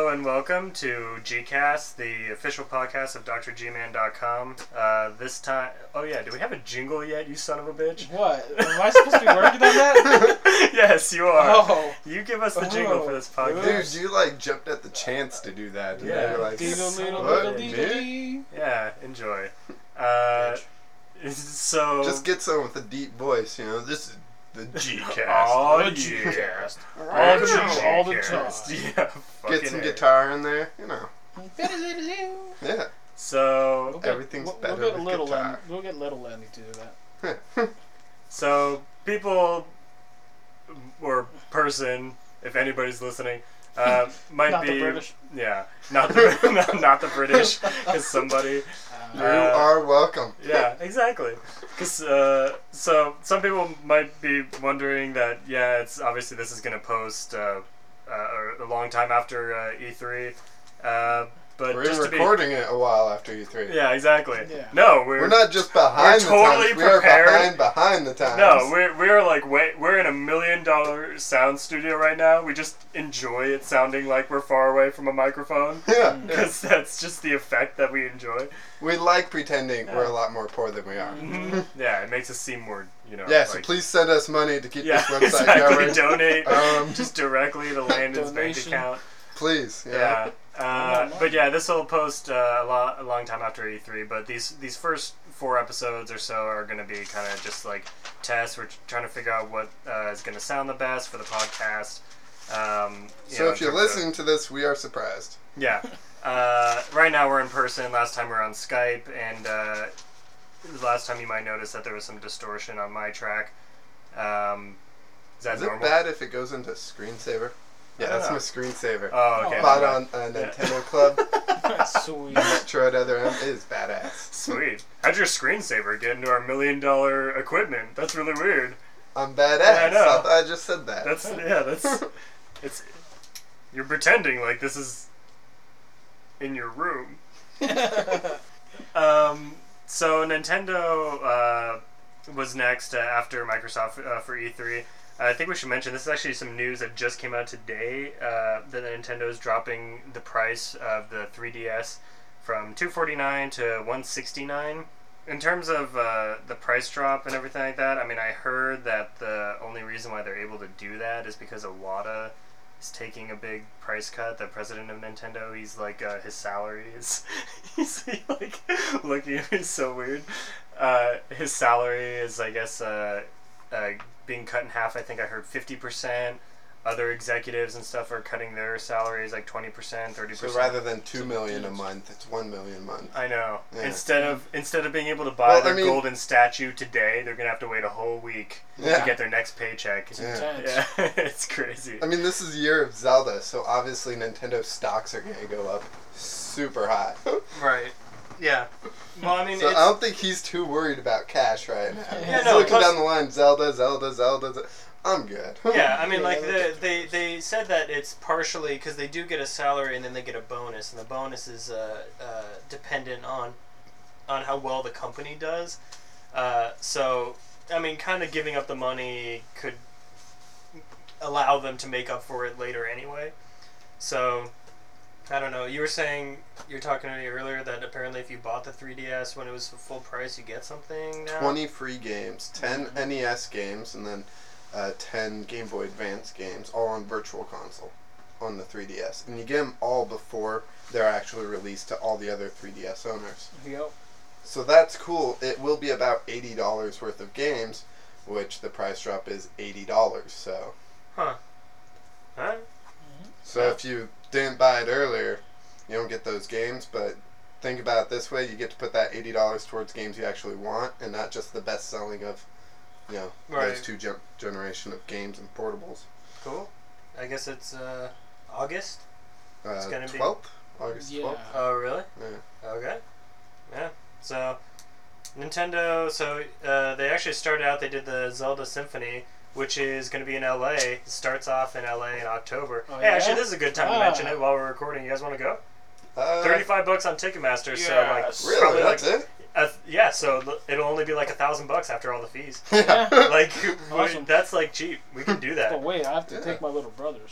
Hello and welcome to GCast, the official podcast of drgman.com. This time... Oh yeah, do we have a jingle yet, you son of a bitch? What? Am I supposed to be working on that? Yes, you are. Oh. You give us the jingle for this podcast. Dude, you jumped at the chance to do that. And Yeah. you're like, Yeah, enjoy. So... Just get someone with a deep voice, This is the G-Cast. Oh, The G-Cast. All the G-Cast. time. Yeah, Get some A. guitar in there, Yeah. So... Everything's better with guitar. We'll get Little Andy to do that. So, people or person, if anybody's listening, might Not be... the British. Yeah, not the, not the British, because somebody... You are welcome. Yeah, exactly. Because so some people might be wondering that it's obviously this is going to post a long time after E3, but We're just to recording it a while after E3. Yeah, exactly. Yeah. No, We're not just behind the totally times. We are prepared. behind the times. No, we're like we're in $1 million sound studio right now. We just enjoy it sounding like we're far away from a microphone. Yeah. Because that's just the effect that we enjoy. We like pretending we're a lot more poor than we are. Mm-hmm. Yeah, it makes us seem more, Yeah, so please send us money to keep this website exactly. going. Donate just directly to Landon's bank account. Please, Yeah. But yeah, this will post a long time after E3. But these first 4 episodes or so are going to be kind of just like tests. We're trying to figure out what is going to sound the best for the podcast. So if you're listening to this, we are surprised. Yeah. Right now we're in person. Last time we were on Skype, and last time you might notice that there was some distortion on my track. Is that Is normal? it bad if it goes into screensaver? Yeah, that's my screensaver. Oh, okay. Bought on Nintendo Club. Sweet. Metro at other end. It is badass. Sweet. How'd your screensaver get into our $1 million equipment? That's really weird. I'm badass. Yeah, I know. I just said that. It's you're pretending like this is in your room. So Nintendo was next after Microsoft for E3. I think we should mention this is actually some news that just came out today that Nintendo is dropping the price of the 3DS from $249 to $169. In terms of the price drop and everything like that, I mean, I heard that the only reason why they're able to do that is because Iwata is taking a big price cut. The president of Nintendo, he's like, his salary is, he's like, looking at me so weird. His salary is, I guess, being cut in half. I think I heard 50%. Other executives and stuff are cutting their salaries like 20%, 30%. So rather than $2 million a month, it's $1 million a month. I know. Yeah. Instead of being able to buy their golden statue today, they're gonna have to wait a whole week to get their next paycheck. Yeah. It's crazy. I mean, this is the year of Zelda, so obviously Nintendo stocks are gonna go up super high. Right. Yeah. Well, I mean, so I don't think he's too worried about cash right now. Yeah, He's no, looking down the line, Zelda. I'm good. Yeah, I mean, like they said that it's partially because they do get a salary and then they get a bonus, and the bonus is dependent on how well the company does. So, I mean, kind of giving up the money could allow them to make up for it later anyway. So, I don't know. You were talking to me earlier that apparently if you bought the 3DS when it was full price, you get something now? 20 free games, 10 NES games, and then 10 Game Boy Advance games, all on Virtual Console on the 3DS. And you get them all before they're actually released to all the other 3DS owners. Yep. So that's cool. It will be about $80 worth of games, which the price drop is $80. So. Huh. Huh? So if you didn't buy it earlier, you don't get those games, but think about it this way, you get to put that $80 towards games you actually want, and not just the best selling of, those two generation of games and portables. Cool. I guess it's August? It's gonna 12th? August 12th? Oh, really? Yeah. Okay. Yeah. So, Nintendo, they actually started out, they did the Zelda Symphony, which is going to be in LA. It starts off in LA in October. Oh, hey, actually, this is a good time to mention it while we're recording. You guys want to go? $35 on Ticketmaster, yes. so really, probably that's it? Yeah, so it'll only be like $1,000 after all the fees. Yeah. Like Awesome. that's like cheap. We can do that. But wait, I have to take my little brothers.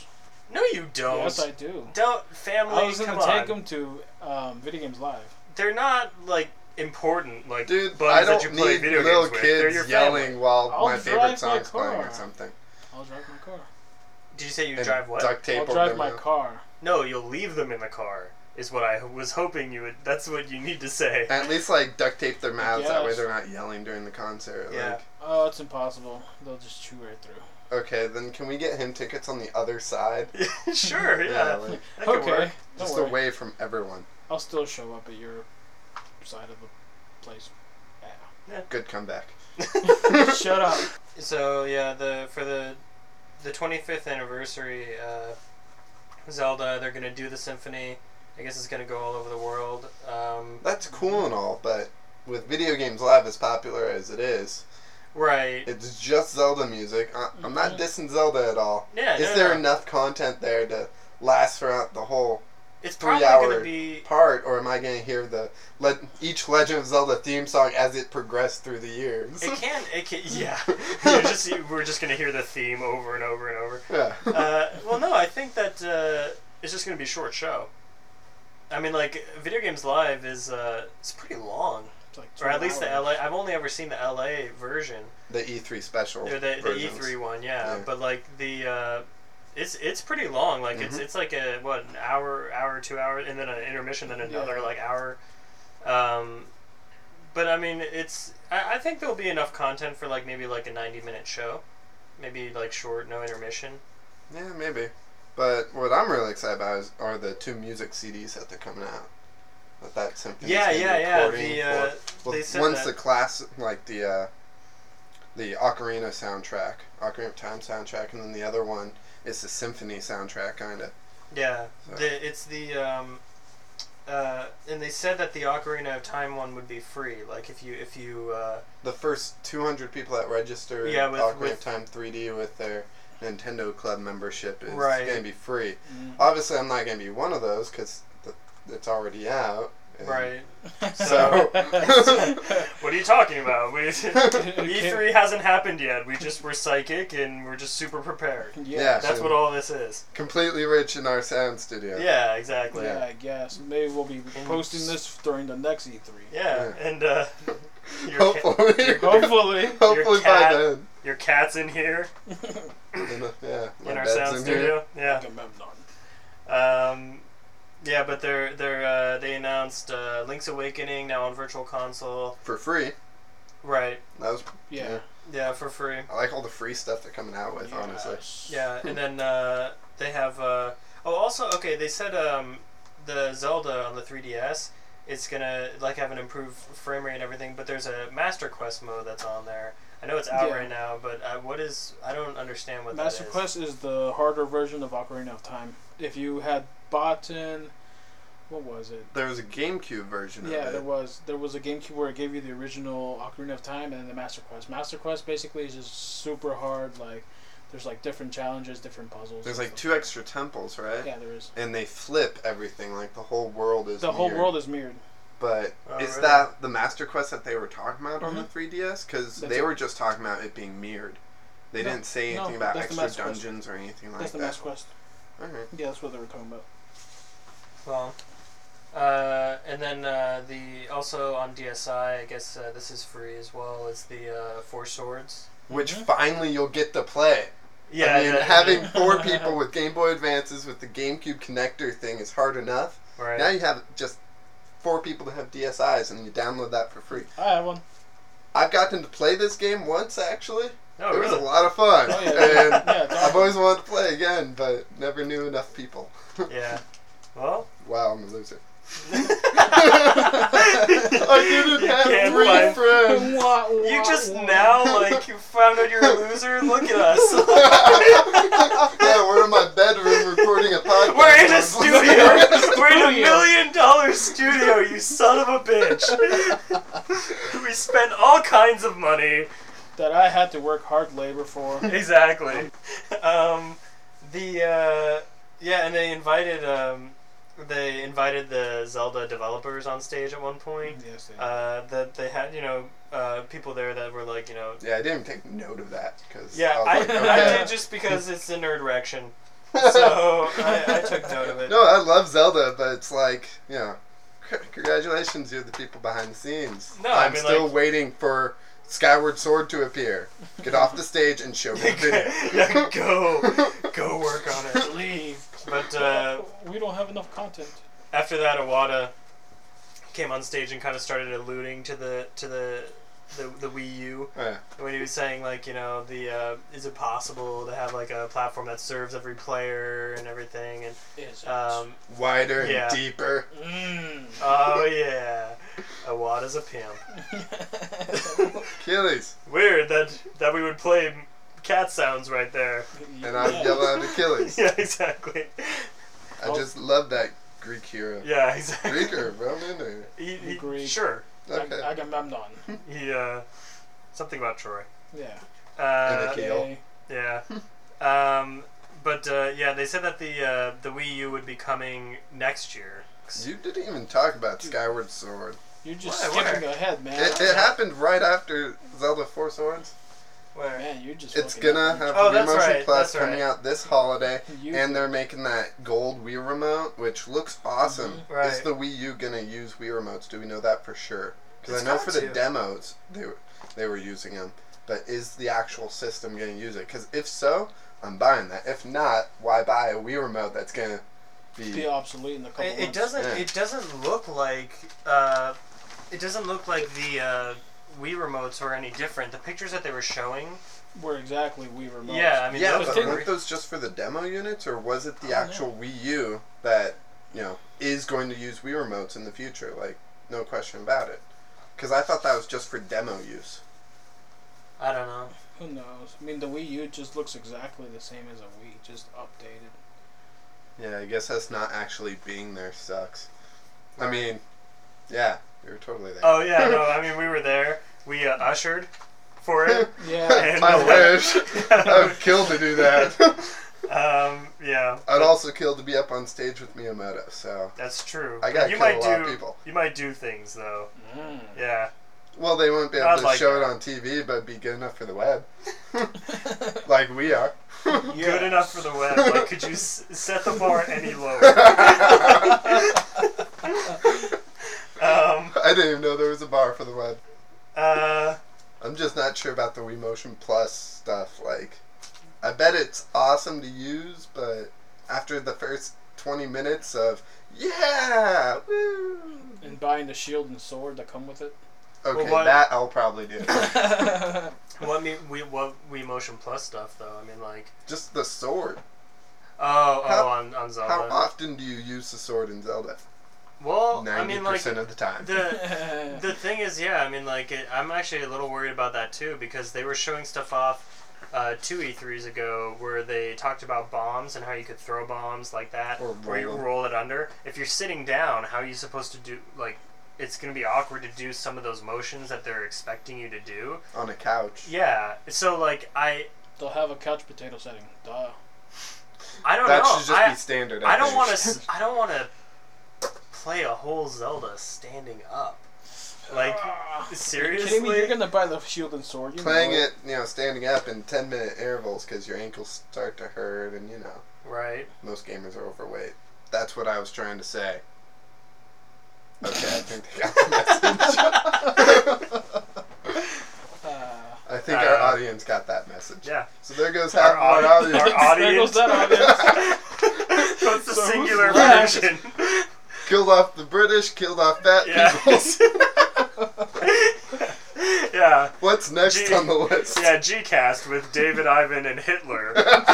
No, you don't. Yes, I do. Don't family. I was come gonna on. take them to Video Games Live. They're not like important. Like Dude, buddies I that you don't play need video little games with. They're your kids yelling family. while I'll my drive favorite my song's playing or car. something. I'll drive my car. Did you say you And drive what? Duct tape I'll over drive their my mouth. car. No, you'll leave them in the car. Is what I was hoping you would. That's what you need to say. At least like duct tape their mouths. That way Yes. they're not yelling during the concert. Yeah. Like, Oh, it's impossible. They'll just chew right through. okay, then can we get him tickets on the other side? Sure. Yeah. like, That could Okay. work. Don't just worry. away from everyone. I'll still show up at your side of the place. Good comeback. Shut up. So yeah, for the 25th anniversary, Zelda, they're gonna do the symphony. I guess it's gonna go all over the world. That's cool and all, but with Video Games Live as popular as it is, Right. it's just Zelda music. I'm not dissing Zelda at all. Yeah. Is no, there no. enough content there to last throughout the whole It's 3 probably hour gonna be. part, or am I going to hear each Legend of Zelda theme song as it progressed through the years? It can. Yeah. We're just gonna hear the theme over and over and over. Yeah. Well, no, I think that it's just going to be a short show. I mean, like, Video Games Live is it's pretty long. It's like Or at least the 12 hours. LA. I've only ever seen the LA version. The E3 special. Or the versions. E3 one, yeah. Yeah. But, like, the... it's pretty long. Like, it's like an hour, 2 hours, and then an intermission, then another, like, hour. But, I mean, I think there'll be enough content for, like, maybe, like, a 90-minute show. Maybe, like, short, no intermission. Yeah, maybe. But what I'm really excited about are the 2 music CDs that they're coming out. That symphony. Yeah. Well, They said one's that. the class, like the Ocarina soundtrack, Ocarina of Time soundtrack, and then the other one is the symphony soundtrack, kind of. Yeah, So. it's the and they said that the Ocarina of Time one would be free. Like if you The first 200 people that register Yeah, Ocarina with- of Time 3D with their Nintendo Club membership is Right. going to be free. Mhm. Obviously, I'm not going to be one of those because it's already out. and right. So. What are you talking about? Okay. E3 hasn't happened yet. We're psychic and we're just super prepared. Yeah. That's what all this is. Completely rich in our sound studio. Yeah, exactly. Yeah, I guess. Maybe we'll be posting this during the next E3. Yeah, and your Hopefully. Hopefully. Hopefully by cat- then. your cat's in here Yeah. My in our bed's sound in studio. Yeah. Agamemnon. Yeah, but they announced Link's Awakening now on Virtual Console. For free. Right. That was. Yeah. Yeah, for free. I like all the free stuff they're coming out with. Honestly. Yes. Yeah, and then they have. Also, okay, they said the Zelda on the 3DS is gonna like have an improved frame rate and everything, but there's a Master Quest mode that's on there. I know it's out Yeah. right now, but what is? I don't understand what Master that is. Quest is the harder version of Ocarina of Time. If you had bought in, what was it? There was a GameCube version Yeah, of there it. was a GameCube where it gave you the original Ocarina of Time and then the Master Quest. Master Quest basically is just super hard. Like, there's like different challenges, different puzzles. There's and like stuff. 2 extra temples, right? Yeah, there is. And they flip everything. Like the whole world is. The whole mirrored. world is mirrored. But Oh, is really? that the Master Quest that they were talking about on the Mhm. 3DS? Because That's they it. were just talking about it being mirrored. They No, didn't say anything no, about that's the extra Master Quest. dungeons or anything like That's the that. Master Quest. Alright. Yeah, that's what they were talking about. Well, and then the also on DSi, I guess this is free as well. Is the Four Swords? Which Mhm. finally you'll get to play. Yeah, I mean, yeah, having yeah. 4 people with Game Boy Advances with the GameCube connector thing is hard enough. Right. Now you have just 4 people to have DSIs, and you download that for free. I have one. I've gotten to play this game once, actually. Oh, It was really? a lot of fun. Oh, yeah. And Yeah, it's I've awesome. always wanted to play again, but never knew enough people. Yeah. Well. Wow, I'm a loser. I I didn't have 3 friends. You just now, like, you found out you're a loser? Look at us. Yeah, we're in my bedroom recording a podcast. We're in a on- studio. We're in a $1 million studio, you son of a bitch. We spent all kinds of money. That I had to work hard labor for. Exactly. Yeah, and they invited the Zelda developers on stage at one point. Yes, they That they had, people there that were like, Yeah, I didn't even take note of that because Yeah, I was like, I okay. did just because it's the nerd direction. So I took note of it. No, I love Zelda, but it's like, congratulations, you're the people behind the scenes. No, I'm I mean, still like, waiting for Skyward Sword to appear. Get off the stage and show me the video. Yeah, go work on it. Leave. But we don't have enough content. after that, Iwata came on stage and kind of started alluding to the Wii U. Yeah. When he was saying, like, is it possible to have, like, a platform that serves every player and everything? And Is it? Wider and Yeah. deeper. Oh, yeah. Iwata's a pimp. Achilles. Weird that we would play cat sounds right there. And I'd yell out Achilles. Yeah, exactly. I just love that Greek hero. Yeah, exactly. Greek or Roman or... Greek. Sure. Okay. Agamemnon. He, something about Troy. Yeah. And Achille. Okay. Yeah. But they said that the Wii U would be coming next year. You didn't even talk about Skyward Sword. You're just Why? skipping ahead, man. It happened right after Zelda 4 Swords. Where? Man, you're just. It's fucking gonna up. have Oh, Wii that's Motion right, Plus that's coming right. out this holiday, You- and they're making that gold Wii remote, which looks awesome. Mhm. Right. Is the Wii U gonna use Wii remotes? Do we know that for sure? Because It's I know got for the to. demos they were using them, but is the actual system gonna use it? Because if so, I'm buying that. If not, why buy a Wii remote that's gonna be obsolete in a couple It months. doesn't. Yeah. It doesn't look like. It doesn't look like the Wii remotes were any different. The pictures that they were showing. Were exactly Wii remotes. Yeah, I mean, yeah, those but things- weren't those just for the demo units, or was it the I don't actual Wii U that is going to use Wii remotes in the future? Like, no question about it. Because I thought that was just for demo use. I don't know. Who knows? I mean, the Wii U just looks exactly the same as a Wii, just updated. Yeah, I guess us not actually being there sucks. I mean, yeah, we were totally there. Oh yeah, no. I mean, we were there. We ushered for it. Yeah. And, I wish. I would kill to do that. Yeah. I'd also kill to be up on stage with Miyamoto, so... That's true. I gotta you kill might a lot do. of people. You might do things though. Yeah. Well, they won't be able I'd to like show that. it on TV, but be good enough for the web. Like we are. Good enough for the web. Like, could you set the bar any lower? I didn't even know there was a bar for the web. Uh, I'm just not sure about the Wii Motion Plus stuff. Like, I bet it's awesome to use, but after the first 20 minutes of, yeah, woo. And buying the shield and sword that come with it. Okay, Well, what- that I'll probably do. what Wii Motion Plus stuff though? I mean, like, Just the sword. on How Zelda. often do you use the sword in Zelda? Well, 90% I mean, like, of the time. the thing is, yeah, I mean, like, I'm actually a little worried about that too, because they were showing stuff off 2 E3s ago where they talked about bombs and how you could throw bombs like that, Or where you roll them. roll it under. If you're sitting down, how are you supposed to do, like, it's going to be awkward to do some of those motions that they're expecting you to do. On a couch. Yeah, so, like, They'll have a couch potato setting. Duh. I don't That know. should just be standard. I don't think. want to. I don't want to play a whole Zelda standing up. Like, Are you seriously? kidding me? You're gonna buy the shield and sword. You Playing know it, standing up in 10-minute intervals because your ankles start to hurt, and Right. most gamers are overweight. That's what I was trying to say. Okay, I think they got the message. I think our audience got that message. Yeah. So there goes half Our our audi- audience. our There goes that audience. So it's the So who's singular left? version. Killed off the British, killed off fat Yeah. people. Yeah. What's next on the list? Yeah, G-Cast with David, Ivan, and Hitler.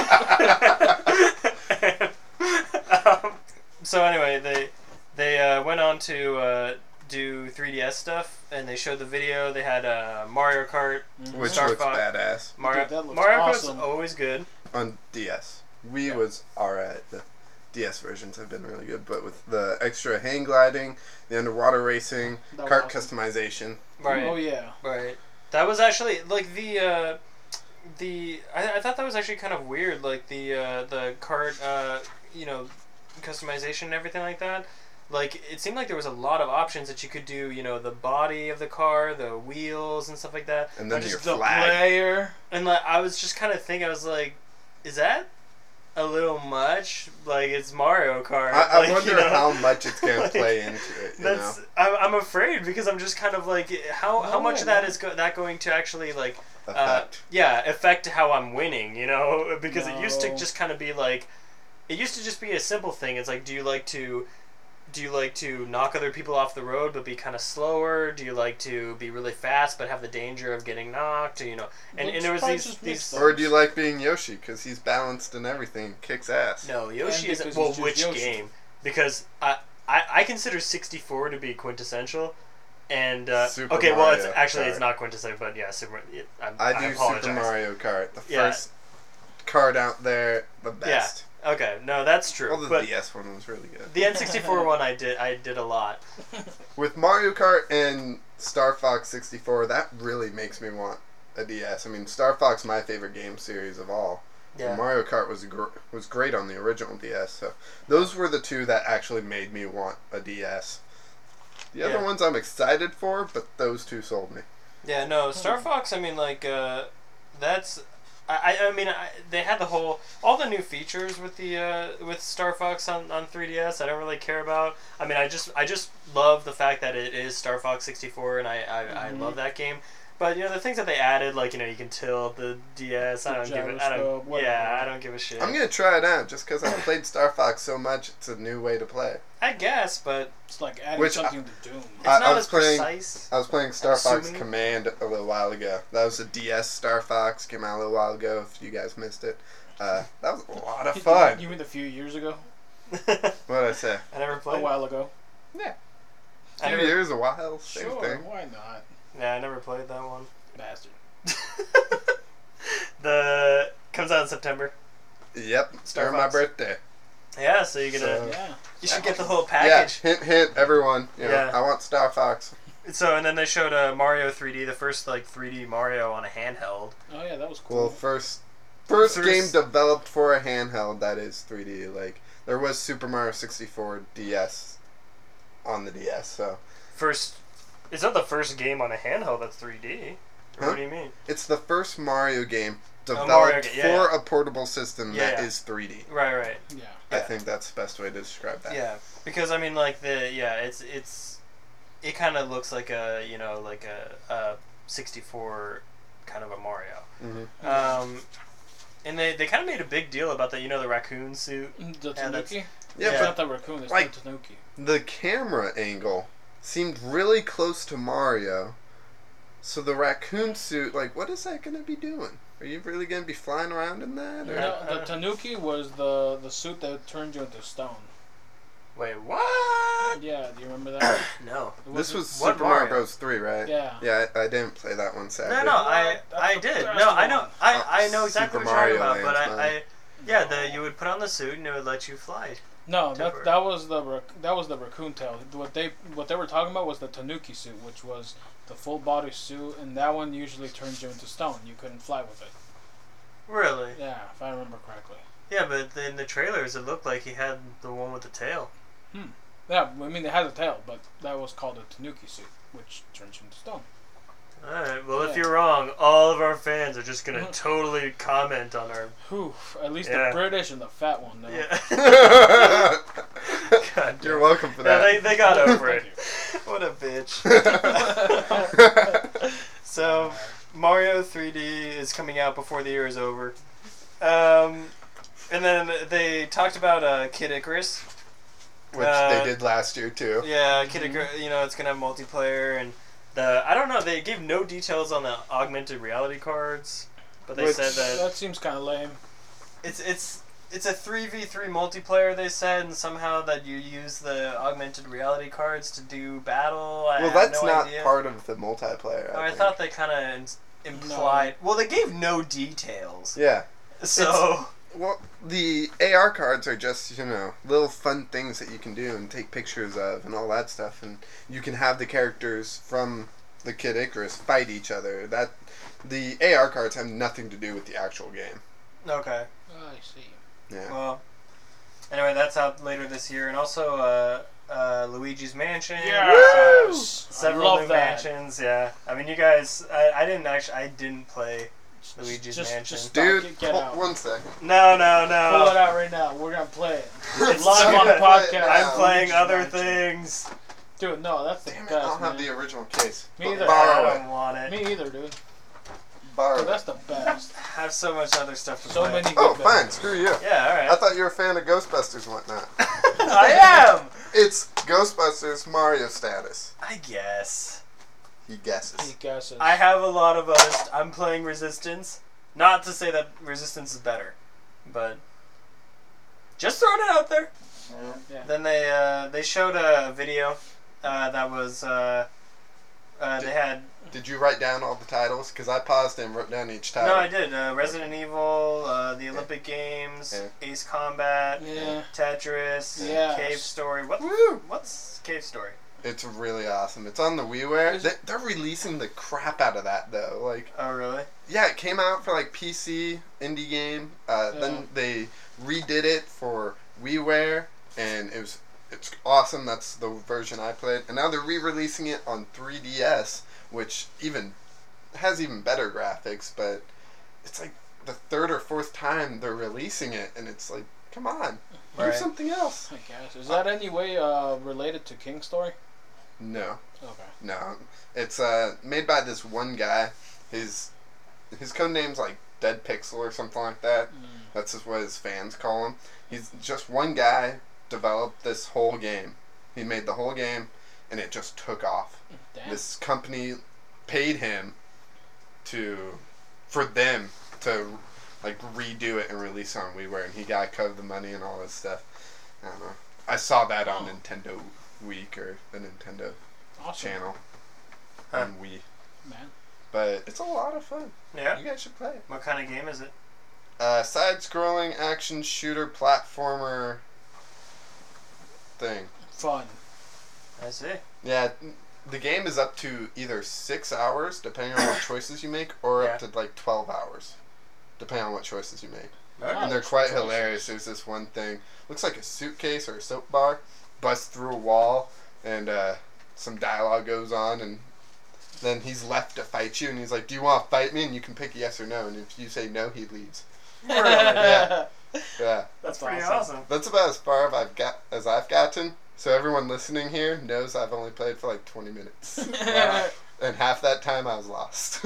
So anyway, they went on to do 3DS stuff, and they showed the video. They had Mario Kart. Which Star looks Fox. badass. Mario, Dude, that looks Mario awesome. Kart's always good. On DS. Wii was alright. The DS versions have been really good, but with the extra hang gliding, the underwater racing, That was kart awesome. customization. Right. Oh yeah. Right. That was actually like I thought that was actually kind of weird, like the cart customization and everything like that. Like, it seemed like there was a lot of options that you could do, the body of the car, the wheels and stuff like that. And then I your just The flag. player. And like, I was just kind of thinking, I was like, is that a little much. Like, it's Mario Kart. I like, wonder how much it's gonna play into it. That's I'm afraid because I'm just kind of like how much of that is that going to actually like affect how I'm winning, because it used to just kind of be like it used to just be a simple thing. It's like do you like to knock other people off the road but be kind of slower? Do you like to be really fast but have the danger of getting knocked? And there was these or do you like being Yoshi because he's balanced and everything, kicks ass? No, Yoshi is which Yoshi. Game? Because I consider 64 to be quintessential. And Super okay, Mario well, it's Kart. not quintessential, but yeah, I do apologize. Super Mario Kart, the first card out there, the best. Yeah. Okay, no, that's true. Well, the DS one was really good. The N64 one I did a lot. With Mario Kart and Star Fox 64, that really makes me want a DS. I mean, Star Fox my favorite game series of all. Yeah. Mario Kart was great on the original DS. So those were the two that actually made me want a DS. The other ones I'm excited for, but those two sold me. Yeah, no, Star Fox. I mean, like that's. I mean, they had all the new features with the with Star Fox on 3DS. I don't really care about. I mean, I just love the fact that it is Star Fox 64, and I love that game. But the things that they added, like you can tilt the DS. I don't give a shit. I'm gonna try it out just because I played Star Fox so much. It's a new way to play. I guess, but it's like adding something to Doom. It's not as precise. I was playing Star Fox Command a little while ago. That was a DS Star Fox. Came out a little while ago. If you guys missed it, that was a lot of fun. You mean a few years ago? What did I say? I never played. A while ago. Yeah. A few years, a while. Same thing. Why not? Yeah, I never played that one. Bastard. Comes out in September. Yep. Star my birthday. Yeah, so you're gonna. You should get the whole package. Yeah, hint, everyone. I want Star Fox. So, and then they showed Mario 3D, the first 3D Mario on a handheld. Oh yeah, that was cool. Well, first game developed for a handheld that is 3D. Like there was Super Mario 64 DS on the DS. So it's not the first game on a handheld that's 3D. Huh? What do you mean? It's the first Mario game developed for a portable system that is 3D. Right. Yeah. I think that's the best way to describe that. Yeah, because I mean, like it kind of looks like a 64 kind of a Mario. Mm-hmm. And they kind of made a big deal about that. The raccoon suit. The Tanuki. Yeah, it's not the raccoon. It's the Tanuki. The camera angle seemed really close to Mario. So the raccoon suit, what is that going to be doing? Are you really going to be flying around in that? Or? No, the Tanuki was the suit that turned you into stone. Wait, what? Yeah, do you remember that? No. This was Super Mario Bros. 3, right? Yeah. Yeah, I didn't play that one, sadly. No, I did. No, I know. I know exactly what you're talking about, but you would put on the suit and it would let you fly. No, that was the raccoon tail. What they were talking about was the Tanuki suit, which was the full body suit, and that one usually turns you into stone. You couldn't fly with it. Really? Yeah, if I remember correctly. Yeah, but in the trailers it looked like he had the one with the tail. Yeah, I mean it has a tail, but that was called a Tanuki suit, which turns you into stone. Alright, well if you're wrong, all of our fans are just gonna totally comment on our... At least the British and the fat one, though. Yeah. God, you're welcome for that. Yeah, they got over it. What a bitch. So, Mario 3D is coming out before the year is over. And then they talked about Kid Icarus. Which they did last year, too. Yeah, Kid Icarus, it's gonna have multiplayer, and I don't know, they gave no details on the augmented reality cards, but they said that seems kind of lame. It's a 3v3 multiplayer, they said, and somehow that you use the augmented reality cards to do battle. That's not part of the multiplayer. I thought they kind of implied. No. Well, they gave no details. Yeah. So. The AR cards are just, little fun things that you can do and take pictures of and all that stuff. And you can have the characters from the Kid Icarus fight each other. The AR cards have nothing to do with the actual game. Okay. Oh, I see. Yeah. Well, anyway, that's out later this year. And also Luigi's Mansion. Yes! Several new mansions, yeah. I mean, you guys, I didn't play Luigi's just Mansion. stop. Dude, Get out. 1 second. No. Pull it out right now. We're gonna play it It's live on the so podcast. good. I'm playing Luigi's other Mansion. things. Dude, no, that's the Damn it, best. I don't have man. the original case. Me But either. Borrow I it. don't want it. Me either, dude. Borrow Dude, it. that's the best. I have so much other stuff to So play. many. Oh, good fine. bits. Screw you. Yeah, I alright. thought you were a fan of Ghostbusters and whatnot. I am! It's Ghostbusters Mario status. I guess. He guesses. He guesses. I have a lot of other I'm playing Resistance. Not to say that Resistance is better, but just throwing it out there. Yeah. Then they showed a video that was they had. Did you write down all the titles? Because I paused and wrote down each title. No, I did. Resident Evil, the Olympic Games, Ace Combat, Yeah. Tetris, Yes. Cave Story. Woo! What's Cave Story? It's really awesome. It's on the WiiWare. They're releasing the crap out of that though. Like, Oh, really? yeah, it came out for like PC indie game. Then they redid it for WiiWare, and it's awesome. That's the version I played, and now they're re-releasing it on 3DS, which has even better graphics. But it's like the third or fourth time they're releasing it, and it's like, come on, do Right. something else. I guess. Is that any way related to King Story? No. Okay. No, it's made by this one guy. His code name's like Dead Pixel or something like that. That's just what his fans call him. He's just one guy developed this whole game. He made the whole game, and it just took off. Damn. This company paid him for them to like redo it and release it on WiiWare, and he got a cut of the money and all this stuff. I don't know. I saw that on Nintendo Week or the Nintendo Awesome. channel Huh. on Wii. Man. But it's a lot of fun. Yeah. You guys should play it. What kind of game is it? Side-scrolling action shooter platformer thing. Fun. I see. Yeah, the game is up to either 6 hours, depending on what choices you make, or up Yeah. to like 12 hours, depending on what choices you make. Okay. And they're quite hilarious. There's this one thing, looks like a suitcase or a soap bar, busts through a wall, and some dialogue goes on, and then he's left to fight you, and he's like, "Do you want to fight me?" And you can pick yes or no, and if you say no, he leaves. Really? Yeah. Yeah, That's That's pretty awesome. awesome. that's about as far as I've gotten. So everyone listening here knows I've only played for like 20 minutes, Wow. and half that time I was lost.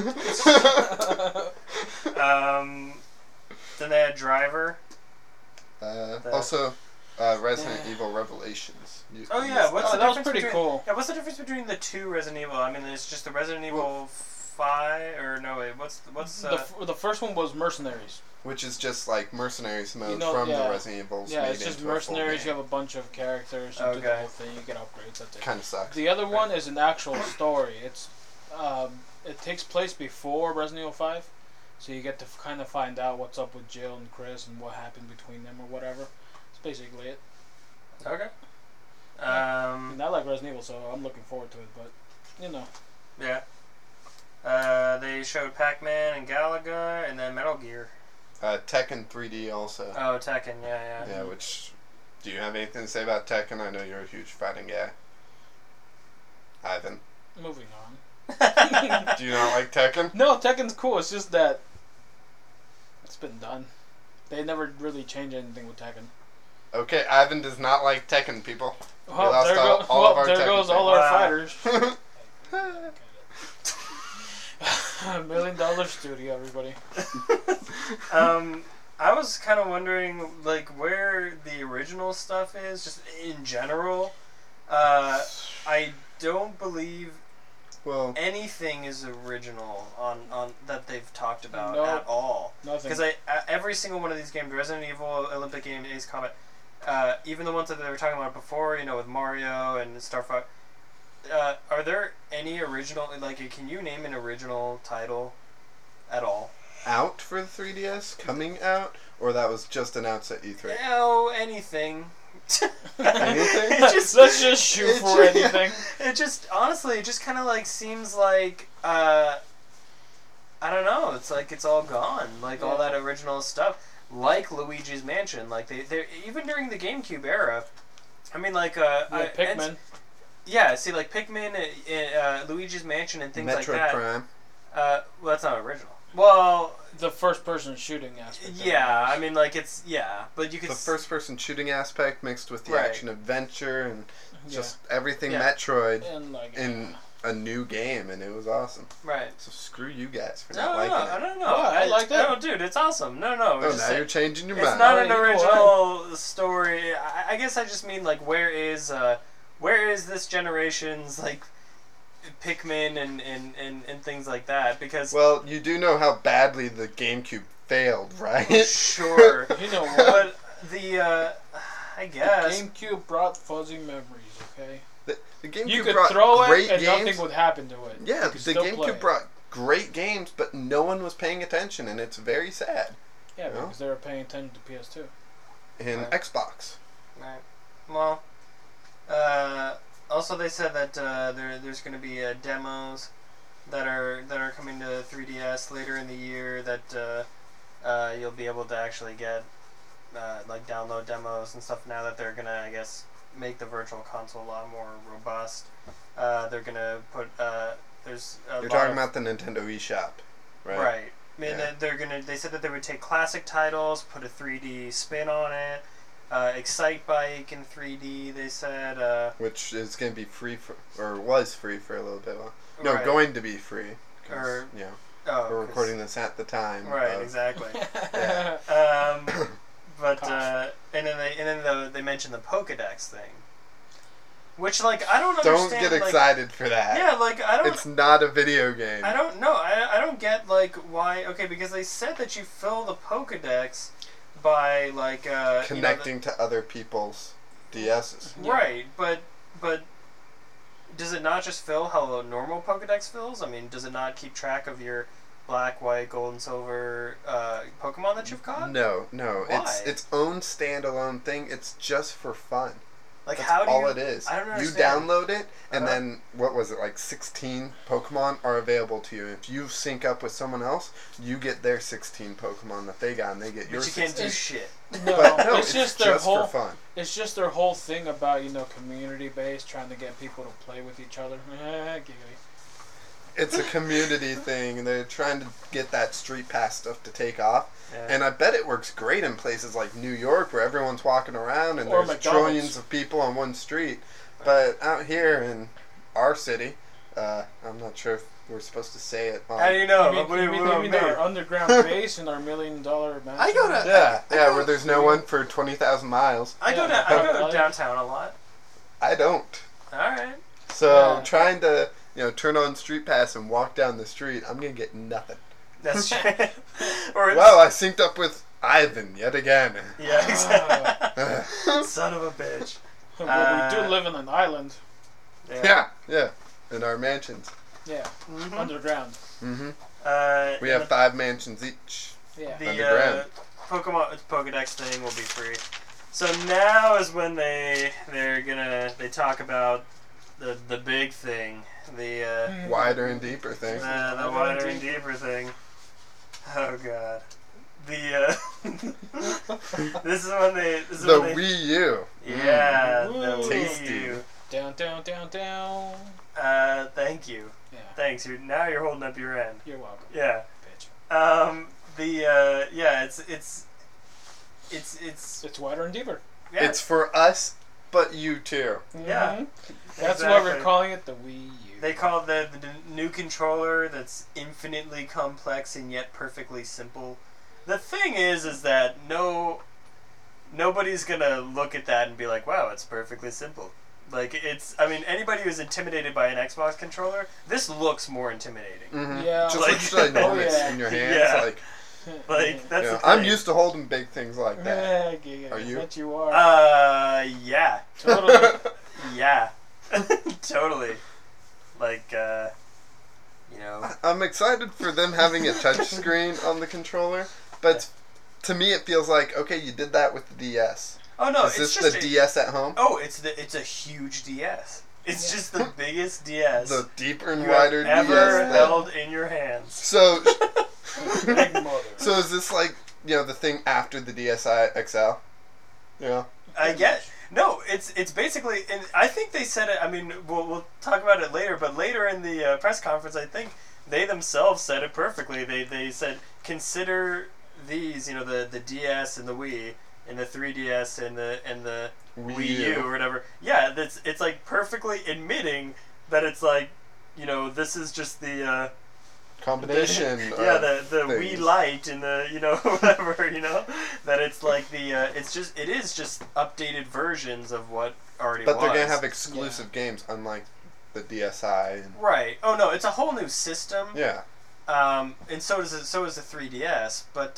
Then they had Driver. Also, Resident Evil Revelations. Oh yeah, what's the that was difference pretty between, cool. Yeah, what's the difference between the two Resident Evil? I mean, it's just the Resident Evil 5 or no wait, what's The first one was Mercenaries. Which is just like Mercenaries mode You know, from yeah. the Resident Evils. Yeah, made it's just into a full Mercenaries. You game. have a bunch of characters. You do the Okay. whole thing. You get upgrades. That's it. Kind of sucks. The other one is an actual story. It's it takes place before Resident Evil 5, so you get to kind of find out what's up with Jill and Chris and what happened between them or whatever. It's basically it. Okay. I mean, I like Resident Evil, so I'm looking forward to it. But you know, Yeah. They showed Pac-Man and Galaga, and then Metal Gear. Tekken 3D also. Oh, Tekken. Yeah. Yeah, which... Do you have anything to say about Tekken? I know you're a huge fighting guy. Ivan. moving on. Do you not like Tekken? No, Tekken's cool. It's just that it's been done. They never really changed anything with Tekken. Okay, Ivan does not like Tekken, people. Well, lost there, all of our there Tekken goes all fans. our Wow. fighters. $1 million studio, everybody. I was kind of wondering, like, where the original stuff is, just in general. I don't believe Well, anything is original on that they've talked about No. at all. Nothing. Because every single one of these games, Resident Evil, Olympic game, Ace Combat, even the ones that they were talking about before, you know, with Mario and Star Fox, are there any original, like, can you name an original title at all? out for the 3DS? Coming out? Or that was just announced at E3? No, anything. Anything? It just, Let's just shoot for anything. It just, honestly, it just kind of like seems like, I don't know, it's like it's all gone. Like all that original stuff. Like Luigi's Mansion. Like they even during the GameCube era, I mean like, Pikmin. yeah, see like Pikmin, Luigi's Mansion and things like Metroid that. Prime. Well, that's not original. Well, the first-person shooting aspect. Yeah, I mean, like, it's... Yeah, but you could... The first-person shooting aspect mixed with the Right. action-adventure and just Yeah. everything Yeah. Metroid And like in a new game, and it was awesome. Right. So screw you guys for No, not liking I it. don't know. Oh, I like that. No, dude, it's awesome. No, Oh, it's now just- you're changing your It's mind. not an Oh, you know original story. I guess I just mean, like, where is this generation's, like, Pikmin and things like that? Because... Well, you do know how badly the GameCube failed, right? Sure. You know what? But I The guess... GameCube brought fuzzy memories. Okay. The GameCube You could brought throw it great and games. nothing would happen to it. Yeah, You could the still play GameCube it. brought great games, but no one was paying attention, and it's very sad. Yeah, No? because they were paying attention to PS2. In Right. Xbox. Right. Well, also they said that there's going to be demos that are coming to 3DS later in the year that you'll be able to actually get like download demos and stuff now that they're going to, I guess, make the virtual console a lot more robust. They're going to put there's a You're lot talking of, about the Nintendo eShop, right? right. I mean, Yeah. they said that they would take classic titles, put a 3D spin on it. Excite Bike in 3D, they said. Which is going to be free for, or was free for a little bit. No, Right. going to be free. 'Cause, Or- you know, Oh, we're 'cause- recording this at the time. Right, of- exactly. Yeah. But Gosh. and then they mentioned the Pokédex thing, which, like, I don't Don't understand. get like, excited for that. Yeah, like, I don't. It's not a video game. I don't know. I don't get, like, why. Okay, because they said that you fill the Pokédex by, like, Connecting to other people's DSs. Yeah. Right, but does it not just fill how a normal Pokédex fills? I mean, does it not keep track of your black, white, gold, and silver Pokemon that you've caught? No. Why? It's its own standalone thing. It's just for fun. Like, That's how do all you? it is. I don't You understand. download it, and Uh-huh. then what was it, like 16 Pokemon are available to you. If you sync up with someone else, you get their 16 Pokemon that they got, and they get your But you can't 16. do shit. No, But no, it's just their just whole. for fun. It's just their whole thing about community based, trying to get people to play with each other. Giggly. It's a community thing, and they're trying to get that Street Pass stuff to take off. Yeah. And I bet it works great in places like New York, where everyone's walking around and Or there's McDonald's. trillions of people on one street. But out here in our city, I'm not sure if we're supposed to say it. How do you know? You mean our underground base and our $1 million mansion? I go to- Yeah, I yeah, go- where there's no one for 20,000 miles. I go to downtown a lot. I don't. All right. So Yeah. trying to, turn on Street Pass and walk down the street, I'm gonna get nothing. That's true. Or it's, Wow, I synced up with Ivan yet again. yeah, exactly. Son of a bitch. Well, we do live in an island. Yeah, in our mansions. Yeah, Mhm. underground. Mm-hmm. and We have 5 mansions each. Yeah. the underground. Pokemon Pokedex thing will be free. So now is when they talk about the big thing, the Wider and deeper thing. the wider and deeper thing. Oh god. The this is when they The Wii U. yeah, Ooh. the Wii Tasty. U. Down, down, down, down. Thank you. Yeah. Thanks. Now you're holding up your end. You're welcome. Yeah. Bitch. It's It's wider and deeper. yeah. It's for us, but you too. Yeah. Mhm. That's why we're Exactly. calling it the Wii U. They call it the new controller that's infinitely complex and yet perfectly simple. The thing is that nobody's gonna look at that and be like, wow, it's perfectly simple. Like, anybody who's intimidated by an Xbox controller, this looks more intimidating. Mm-hmm. Yeah. Just Like- like ginormous Oh, yeah. in your hands. Yeah. Like, Like, that's the I'm thing. used to holding big things like that. Yeah, Are you? Bet you are. Yeah. Totally. Yeah. Totally. Like, I'm excited for them having a touch screen on the controller, but to me it feels like, okay, you did that with the DS. Oh no, Is it's this just the DS at home? Oh, it's a huge DS. It's Yeah. just the biggest DS The deeper and you wider have DS. ever that- held in your hands. So, Big mother. so is this like, the thing after the DSi XL? Yeah. I get no. It's basically, and I think they said it. I mean, we'll talk about it later. But later in the press conference, I think they themselves said it perfectly. They said, consider these, the DS and the Wii and the 3DS and the Wii U or whatever. Yeah, it's like perfectly admitting that it's like, this is just the competition. The Wii Lite and the whatever, that it's like it is just updated versions of what already But was. they're gonna have exclusive games, unlike the DSi. Right. Oh no, it's a whole new system. Yeah. And so is the 3DS, but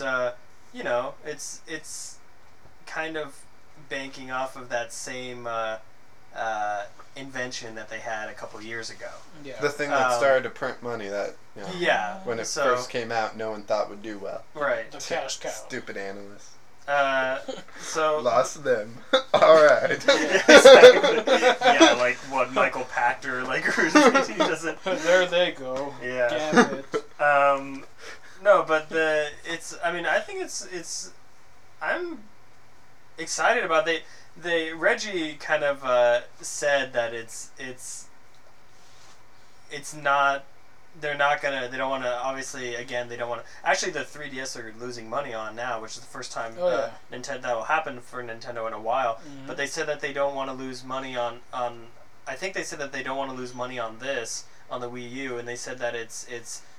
it's kind of banking off of that same invention that they had a couple years ago. Yeah. The thing that started to print money that yeah, when it first came out, no one thought would do well. Right. The cash cow. Stupid analysts. So Lost them. All right. Exactly. Yeah, like what Michael Pachter, like he doesn't. There they go. Yeah. Gambit. No, but I think it's. I'm excited about Reggie kind of said that it's not. They don't want to, obviously, again, they don't want to. Actually, the 3DS are losing money on now, which is the first time Nintendo that will happen for Nintendo in a while. Mm-hmm. But they said that they don't want to lose money on. I think they said that they don't want to lose money on this, on the Wii U, and they said that it's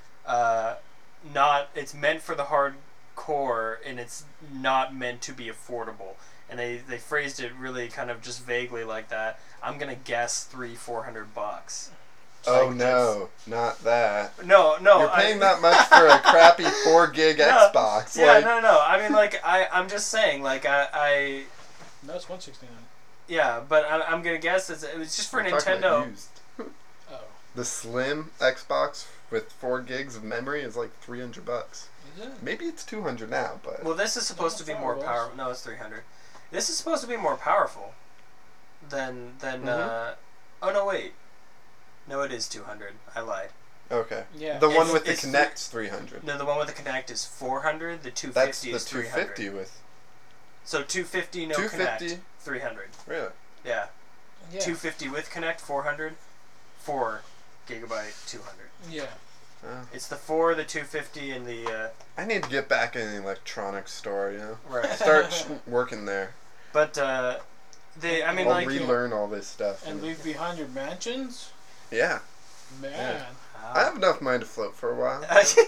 meant for the hardcore, and it's not meant to be affordable. And they phrased it really kind of just vaguely like that. I'm going to guess $300-400. Oh no, not that. No. You're paying that much for a crappy 4 gig Xbox. Yeah, no. I mean, like, I'm just saying, like, I. No, it's $169. Yeah, but I'm gonna guess it's just for Nintendo. Oh. The slim Xbox with 4 gigs of memory is like $300. Is it? Maybe it's 200 now, but. Well, this is supposed to be more powerful. No, it's 300. This is supposed to be more powerful than. Oh no, wait. No, it is 200. I lied. Okay. Yeah. The one with the Kinect's 300. No, the one with the Kinect is 400. The 250 That's is the 300. 250 with. So 250 no 250? Kinect, 300. Really? Yeah. Yeah. 250 with Kinect, 400. 4 gigabyte, 200. Yeah. It's the 4, the 250, and the. I need to get back in the electronics store, Right. Start working there. But I'll relearn all this stuff. And leave behind your mansions? Yeah. Man. Yeah. I have enough money to float for a while. Crazy.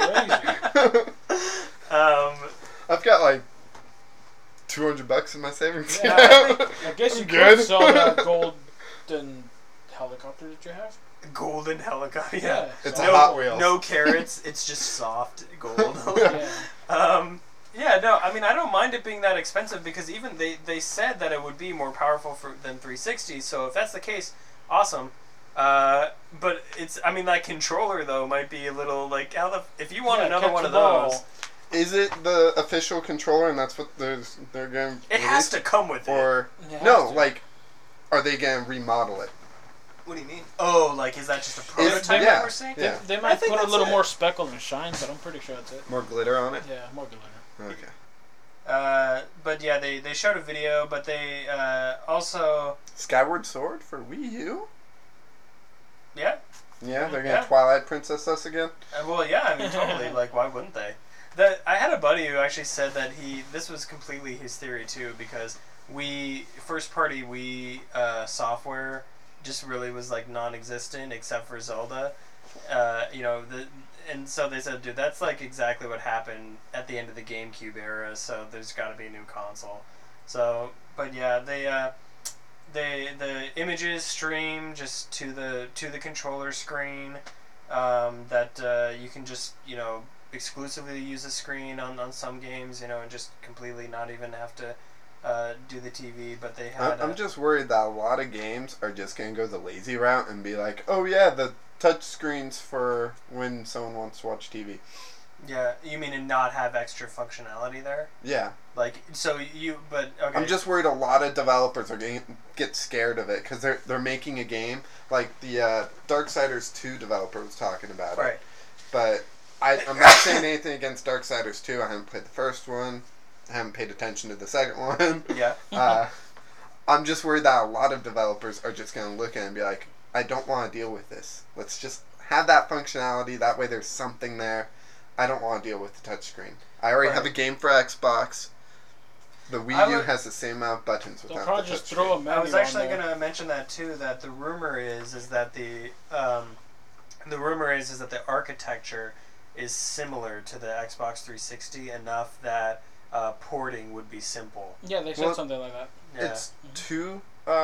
I've got like $200 in my savings. Yeah, I guess you Good. could sell that golden helicopter that you have. Golden helicopter. Yeah. It's so a Hot Wheels. No carrots. It's just soft gold. Yeah. Yeah, no, I mean, I don't mind it being that expensive because even they said that it would be more powerful than 360. So if that's the case, awesome. But that controller though might be a little like if you want another one of those. Is it the official controller and that's what they're going to It has to come with or it. No, like are they going to remodel it? What do you mean? Oh, like is that just a prototype yeah, that we're seeing? Yeah. They might put a that's little it. more speckle and shine, but I'm pretty sure that's it. More glitter on it? Yeah, more glitter. Okay. But yeah, they showed a video, but they also Skyward Sword for Wii U? yeah. Yeah, they're going to Twilight Princess us again? Well, yeah, I mean, totally. Like, why wouldn't they? I had a buddy who actually said that this was completely his theory too, because first-party Wii software just really was like non-existent except for Zelda. And so they said, dude, that's like exactly what happened at the end of the GameCube era. So there's got to be a new console. So, but yeah, the images stream just to the controller screen. That you can just exclusively use the screen on some games, and just completely not even have to do the TV. But they had. I'm just worried that a lot of games are just going to go the lazy route and be like, oh yeah, the touch screens for when someone wants to watch TV. Yeah, you mean and not have extra functionality there? Yeah. Like but okay. I'm just worried a lot of developers are going to get scared of it because they're making a game like the Darksiders 2 developer was talking about right. it. But I'm not saying anything against Darksiders 2. I haven't played the first one. I haven't paid attention to the second one. Yeah. I'm just worried that a lot of developers are just going to look at it and be like, I don't want to deal with this. Let's just have that functionality. That way there's something there. I don't want to deal with the touchscreen. I already have a game for Xbox. The Wii U has the same amount of buttons They'll without probably the just touchscreen. throw a menu I was actually on there. going to mention that too. That the rumor is that the architecture is similar to the Xbox 360 enough that porting would be simple. Yeah, they said something like that. Yeah. It's too,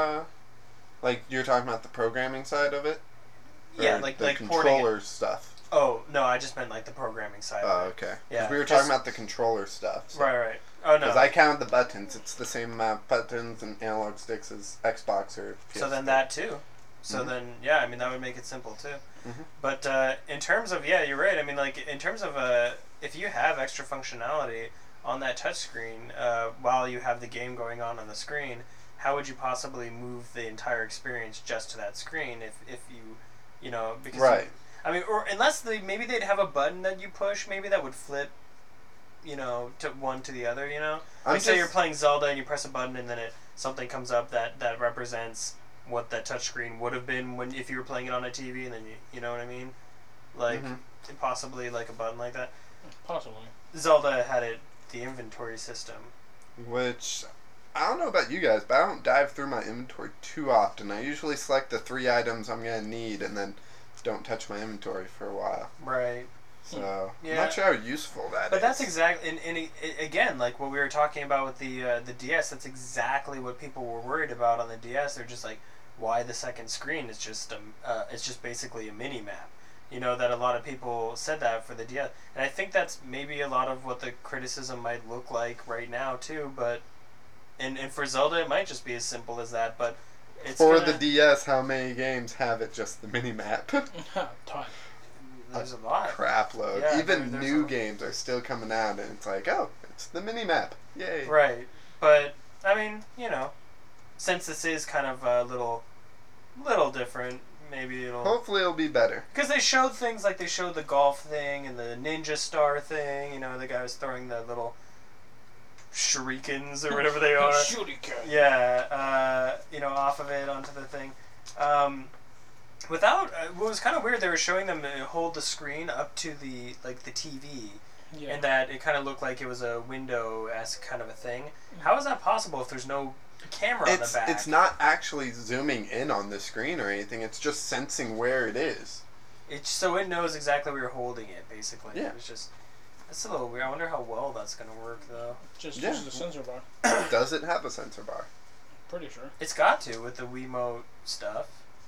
like you're talking about the programming side of it? Yeah, Or like the porting it. controller stuff. Oh no, I just meant like the programming side. Oh, of it. okay. Yeah, we were talking about the controller stuff. So. Right. Oh no. Because I counted the buttons. It's the same amount of buttons and analog sticks as Xbox or PS4. So then that too. So then, yeah, I mean, that would make it simple too. Mm-hmm. But in terms of, yeah, you're right. I mean, like, in terms of, if you have extra functionality on that touchscreen while you have the game going on the screen, how would you possibly move the entire experience just to that screen if you know, because... Right. I mean, or unless maybe they'd have a button that you push, maybe that would flip, you know, to one to the other, you know? Like, say you're playing Zelda and you press a button and then something comes up that represents what that touchscreen would have been if you were playing it on a TV, and then you know what I mean, like possibly like a button like that. Possibly. Zelda had the inventory system, which I don't know about you guys, but I don't dive through my inventory too often. I usually select the 3 items I'm gonna need, and then don't touch my inventory for a while. Right. So yeah. I'm not sure how useful that is. But that's exactly, and again, like what we were talking about with the DS. That's exactly what people were worried about on the DS. They're just like, why the second screen is just it's just basically a mini map. You know, that a lot of people said that for the DS, and I think that's maybe a lot of what the criticism might look like right now too. But and for Zelda, it might just be as simple as that. But it's for the DS, how many games have it just the mini map? Ton. There's a lot. Crap load. Yeah, even there's new games are still coming out, and it's like, oh, it's the mini map. Yay. Right, but I mean, you know, since this is kind of a little different, maybe it'll. Hopefully, it'll be better. Because they showed things like they showed the golf thing and the ninja star thing. You know, the guy was throwing the little shurikens or whatever they are. Shuriken. Yeah, you know, off of it onto the thing. Without what was kind of weird, they were showing them hold the screen up to the TV, and that it kind of looked like it was a window-esque kind of a thing. How is that possible if there's no camera on the back? It's not actually zooming in on the screen or anything. It's just sensing where it is. So it knows exactly where you're holding it, basically. Yeah. It's just that's a little weird. I wonder how well that's gonna work though. Just uses the sensor bar. Does it have a sensor bar? Pretty sure. It's got to with the Wiimote stuff.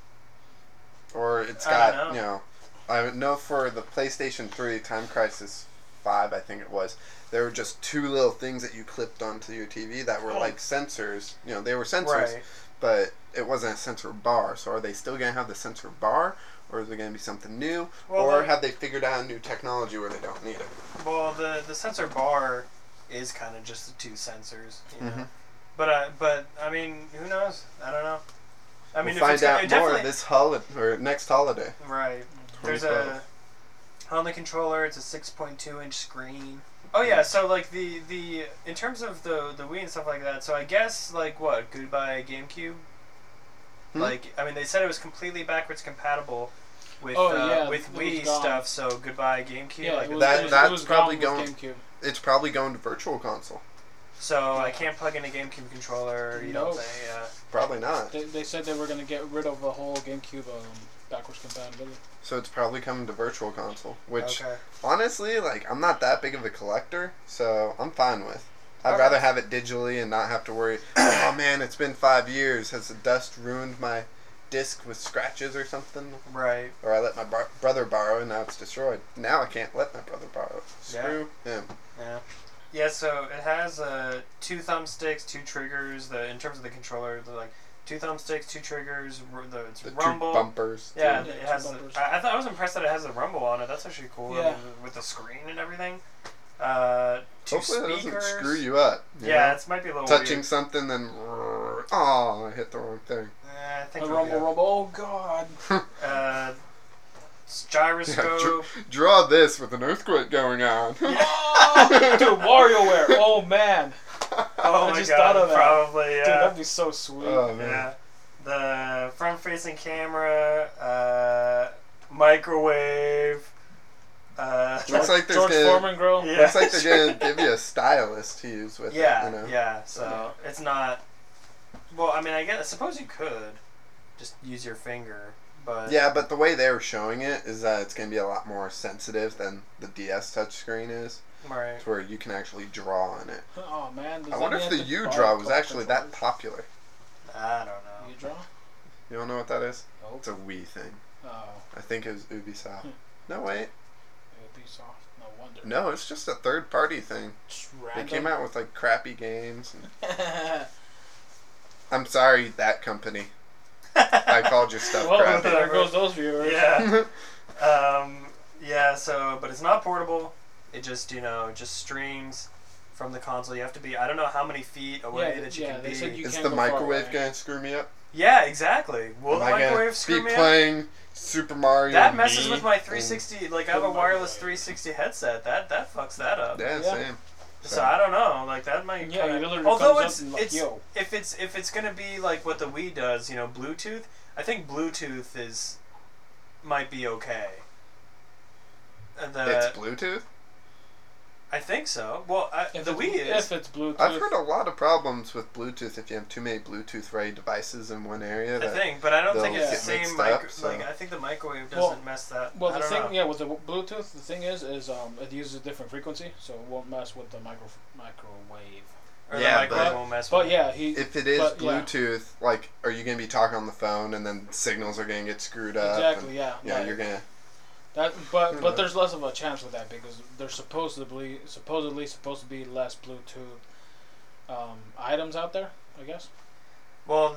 Or it's I got, don't know. you know, I know for the PlayStation 3, Time Crisis 5, I think it was, there were just 2 little things that you clipped onto your TV that were like sensors. You know, they were sensors, Right. but it wasn't a sensor bar. So are they still going to have the sensor bar, or is it going to be something new? Well, or have they figured out a new technology where they don't need it? Well, the sensor bar is kind of just the 2 sensors, you know. Mhm. But I mean, who knows? I don't know. I mean, We'll find out more definitely this holiday or next holiday. right. There's 2012. on the controller. It's a 6.2-inch screen. Oh yeah, so like the in terms of the Wii and stuff like that. So I guess like what goodbye GameCube. Like I mean, they said it was completely backwards compatible with with Wii stuff. So goodbye GameCube. Yeah, like that's probably gone going. with GameCube. It's probably going to Virtual Console. So I can't plug in a GameCube controller. You don't think? Yeah. Probably not. They said they were going to get rid of the whole GameCube backwards compatibility. So it's probably coming to Virtual Console, which Okay. honestly, like, I'm not that big of a collector, so I'm fine with. I'd Okay. rather have it digitally and not have to worry, oh man, it's been 5 years. Has the dust ruined my disc with scratches or something? Right. Or I let my brother borrow and now it's destroyed. Now I can't let my brother borrow it. Screw him. Yeah. Yeah, so it has 2 thumbsticks, 2 triggers. In terms of the controller, like 2 thumbsticks, 2 triggers. It's The rumble. 2 bumpers. Yeah, too. it two has. bumpers. I was impressed that it has the rumble on it. That's actually cool. Yeah. I mean, with the screen and everything. 2 Hopefully that speakers. doesn't screw you up. you Yeah, know? it might be a little Touching weird. something, then oh, I hit the wrong thing. I think The it'll rumble, be rumble. Oh God. gyroscope. Draw this with an earthquake going on. Oh, dude, WarioWare. Oh man. Oh I my just god, thought of that. probably. Yeah. Dude, that'd be so sweet. Oh man. Yeah. The front-facing camera. microwave. Looks like there's George gonna, Foreman grill. Yeah. looks like they're gonna give you a stylus to use with Yeah, it. You know? yeah. So it's not. Well, I mean, I suppose you could just use your finger, but Yeah, but the way they were showing it is that it's gonna be a lot more sensitive than the DS touchscreen is, right. to where you can actually draw on it. Oh man. does I that wonder mean if I the have to buy U-Draw a was couple actually that controllers? popular. I don't know. You draw? You don't know what that is? Nope. It's a Wii thing. Oh, I think it was Ubisoft. Hmm. No, wait. it would be soft. No wonder. No, it's just a third-party thing. Just They random. came out with like crappy games. And I'm sorry, that company. I called your stuff Well, crappy. there goes those viewers. Yeah. Yeah. So, but it's not portable. It just just streams from the console. You have to be. I don't know how many feet away Yeah, that you can they be. said you Is can't the go far microwave away. gonna screw me up? Yeah, exactly. Will the Am I gonna microwave be screw me up? playing Super Mario? That messes Mii with my and- 360. Like I have a wireless 360 headset. That fucks that up. Yeah, Yeah. same. So I don't know. Like that might. Yeah, kinda, you literally although comes it's up and like, it's yo. if it's gonna be like what the Wii does, Bluetooth. I think Bluetooth might be okay. It's Bluetooth? I think so. Well, If the it's- Wii is. If it's Bluetooth. I've heard a lot of problems with Bluetooth if you have too many Bluetooth-ready devices in one area. I That, think, but I don't think they'll it's the get same mixed up, micro. so- Like I think the microwave Well- doesn't mess that. Well, I the don't thing, know. yeah, with the Bluetooth, the thing is it uses a different frequency, so it won't mess with the microwave. Or Yeah, the microwave but- won't mess But with yeah, it. if it is but, yeah. Bluetooth, like, are you going to be talking on the phone and then signals are going to get screwed up? exactly, yeah. And, yeah, like, you're going to... that, Who but knows? there's less of a chance with that because there's supposedly supposed to be less Bluetooth items out there, I guess. Well,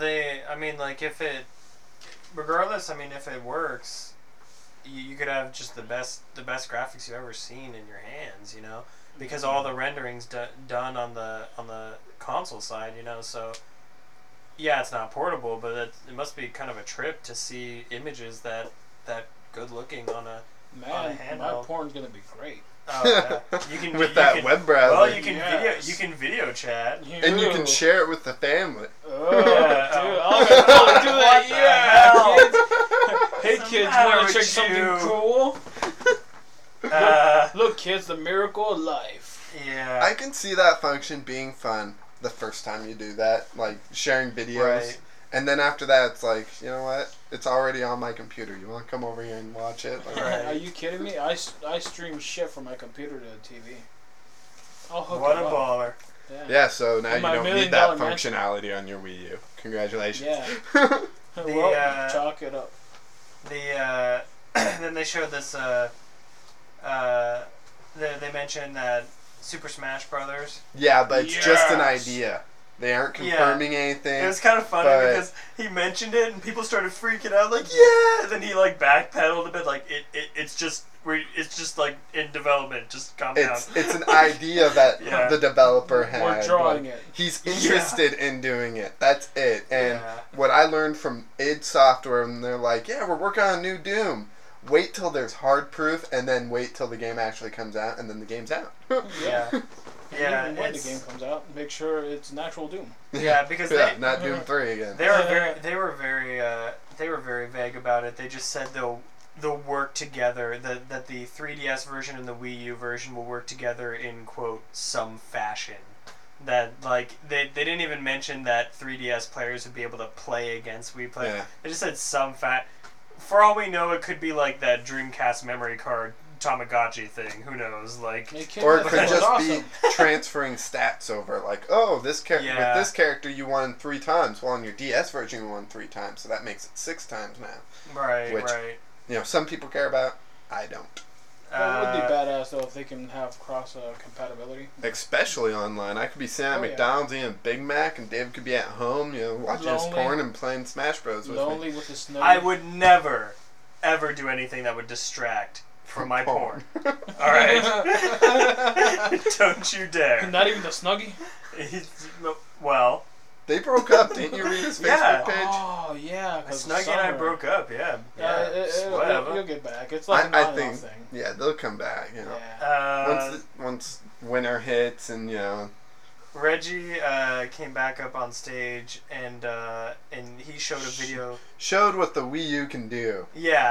regardless, if it works, you could have just the best graphics you've ever seen in your hands, because all the rendering's done on the console side, So, yeah, it's not portable, but it must be kind of a trip to see images that good looking on a. Man, my handheld. porn's gonna be great. Oh, yeah. You can with you that can, web browser. Well, you can Yes. video chat. and you can share it with the family. Oh, Yeah. dude, I'm gonna totally do that. What the Yeah, hell? kids. Hey, What's the kids, matter want to with check something you? cool? Uh, Look, kids, the miracle of life. yeah. I can see that function being fun the first time you do that, like sharing videos. Right. And then after that, it's like, you know what? It's already on my computer. You want to come over here and watch it? Like, Right. Are you kidding me? I stream shit from my computer to the TV. I'll hook What it a up. baller. Yeah, so now And you my don't $1 need that million mansion. functionality on your Wii U. Congratulations. Yeah. The, Well, chalk it up. Then they showed this. They mentioned that Super Smash Brothers. Yeah, but it's just an Yes. idea. They aren't confirming anything. It was kind of funny but- because he mentioned it and people started freaking out, like, yeah. And then he like backpedaled a bit, like it's just like in development. Just calm down. It's an idea that Yeah. the developer had. We're drawing like, it. He's Yeah. interested in doing it. That's it. And Yeah. what I learned from id Software, when they're like, yeah, we're working on a new Doom. Wait till there's hard proof, and then wait till the game actually comes out, and then the game's out. Yeah. Yeah, Even when the it's- game comes out, make sure it's natural Doom. Yeah, because yeah, they- not Doom 3 again. They were very vague about it. They just said they'll work together. That the 3DS version and the Wii U version will work together in quote some fashion. That like they didn't even mention that 3DS players would be able to play against Wii players. Yeah. They just said some For all we know, it could be like that Dreamcast memory card Tamagotchi thing. Who knows? Like. Hey, kid, Or it that could was just awesome. be transferring stats over. Like, oh, this Yeah. with this character you won 3 times. Well, on your DS version you won 3 times, so that makes it 6 times now. Right. Which- Right. You know, some people care about. I don't. That would be badass though if they can have cross compatibility. Especially online. I could be sitting at Oh, yeah. McDonald's eating a Big Mac, and David could be at home, watching his Lonely. porn and playing Smash Bros. with me. Lonely with the snow. I would never, ever do anything that would distract from my porn. All right. Don't you dare. Not even the Snuggie. Well, They broke up. Didn't you read his Facebook Yeah. page? Oh yeah, because Snuggie and I broke up. Yeah. You'll get back. It's like an I on-and-off think, thing. yeah, they'll come back. Yeah. Once winter hits, and Reggie came back up on stage and he showed a video. showed what the Wii U can do. Yeah.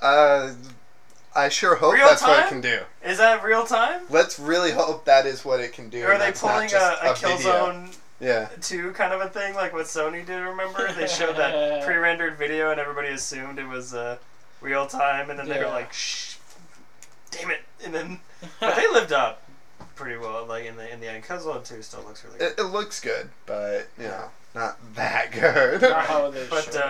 I sure hope Real that's what time? it can do. Is that real time? Let's really hope that is what it can do. Or are and they that's not pulling just a video. Killzone Yeah. 2 kind of a thing, like what Sony did, remember? They showed that pre-rendered video and everybody assumed it was real time, and then they were like, shh, damn it. And then, but they lived up pretty well, like in the end. Killzone 2 still looks really good. It looks good, but, you know, not that good. Not how they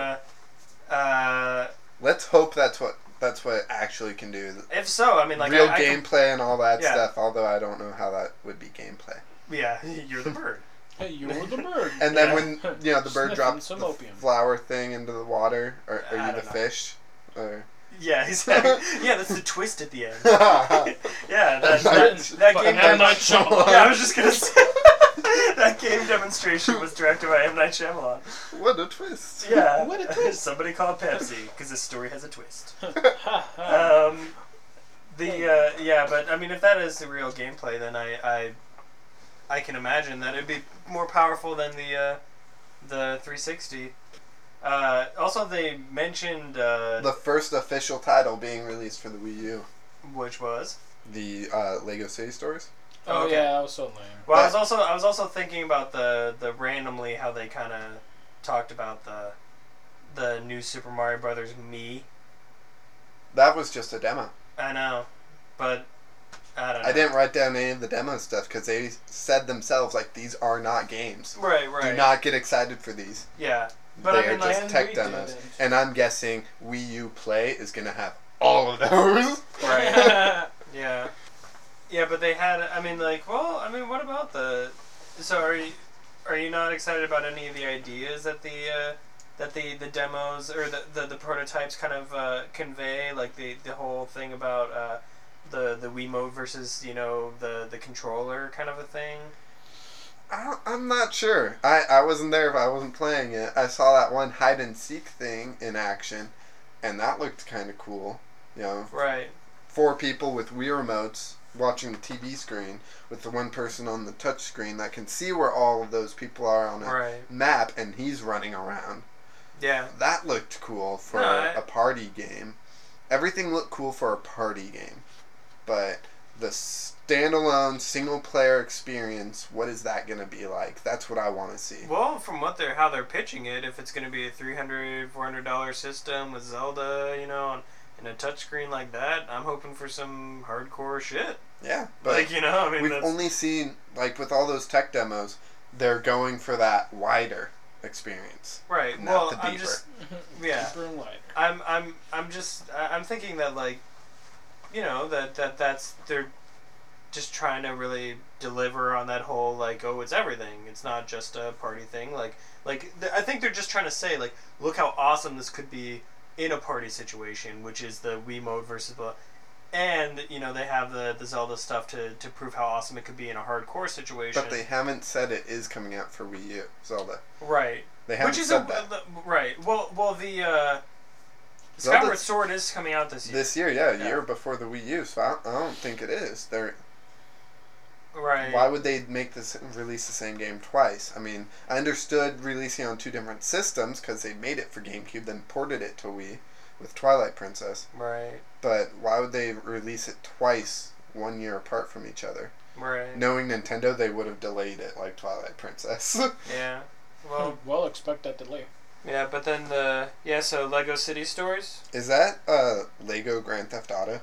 But, let's hope that's what it actually can do. if so, I mean, like real I gameplay and all that Yeah. stuff, although I don't know how that would be gameplay. Yeah, you're the bird. Hey, you were the bird. And then when, you know, the bird Sniffing drops some the opium. flower thing into the water, or are I you the don't know. fish? Or... Yeah, exactly. Yeah, that's the twist at the end. yeah, Yeah, that game. M. Night Shyamalan. Yeah, I was just gonna say that game demonstration was directed by M. Night Shyamalan. What a twist. Yeah, What a twist. Somebody call Pepsi because this story has a twist. Ha. Yeah, but I mean, if that is the real gameplay, then I can imagine that it'd be more powerful than the 360. Also, they mentioned The first official title being released for the Wii U. which was. The Lego City Stories. Oh Okay. yeah, that was so lame. Well, I was also thinking about the randomly how they kind of talked about the new Super Mario Brothers Me. That was just a demo. I know, but I don't know. I didn't write down any of the demo stuff because they said themselves, like, these are not games. Right. Do not get excited for these. Yeah, but They I mean, are like, just tech we demos. didn't. And I'm guessing Wii U Play is going to have all of those. right. Yeah. Yeah, but they had. I mean, like, well, I mean, what about the? So are you not excited about any of the ideas that the demos or the prototypes kind of convey, like the whole thing about the Wiimote versus the controller kind of a thing? I'm not sure. I wasn't there if I wasn't playing it. I saw that one hide and seek thing in action, and that looked kind of cool. You know, Right. 4 people with Wii remotes watching the TV screen with the one person on the touch screen that can see where all of those people are on a Right. map, and he's running around. Yeah. That looked cool for No, a party game. Everything looked cool for a party game. But the standalone single-player experience, what is that going to be like? That's what I want to see. Well, from how they're pitching it, if it's going to be a $300-$400 system with Zelda, and a touchscreen like that, I'm hoping for some hardcore shit. Yeah, but Like, I mean, we've that's, only seen, like, with all those tech demos, they're going for that wider experience. right. not Well, the I'm deeper. just, yeah. Deeper and lighter. I'm thinking that, like, that's they're just trying to really deliver on that whole, like, oh, it's everything. It's not just a party thing. I think they're just trying to say, like, look how awesome this could be in a party situation, which is the Wiimote versus the, and they have the Zelda stuff to prove how awesome it could be in a hardcore situation. But they haven't said it is coming out for Wii U, Zelda. right, They haven't which is said that. right. Well, the Zelda's- Skyward Sword is coming out this year. This year, yeah, a Yeah. year before the Wii U, so I don't think it is. Right. Why would they release the same game twice? I mean, I understood releasing on 2 different systems because they made it for GameCube, then ported it to Wii with Twilight Princess. Right. But why would they release it twice, 1 year apart from each other? Right. Knowing Nintendo, they would have delayed it like Twilight Princess. Yeah. Well. Well, expect that delay. Yeah, but then so Lego City Stories. Is that Lego Grand Theft Auto?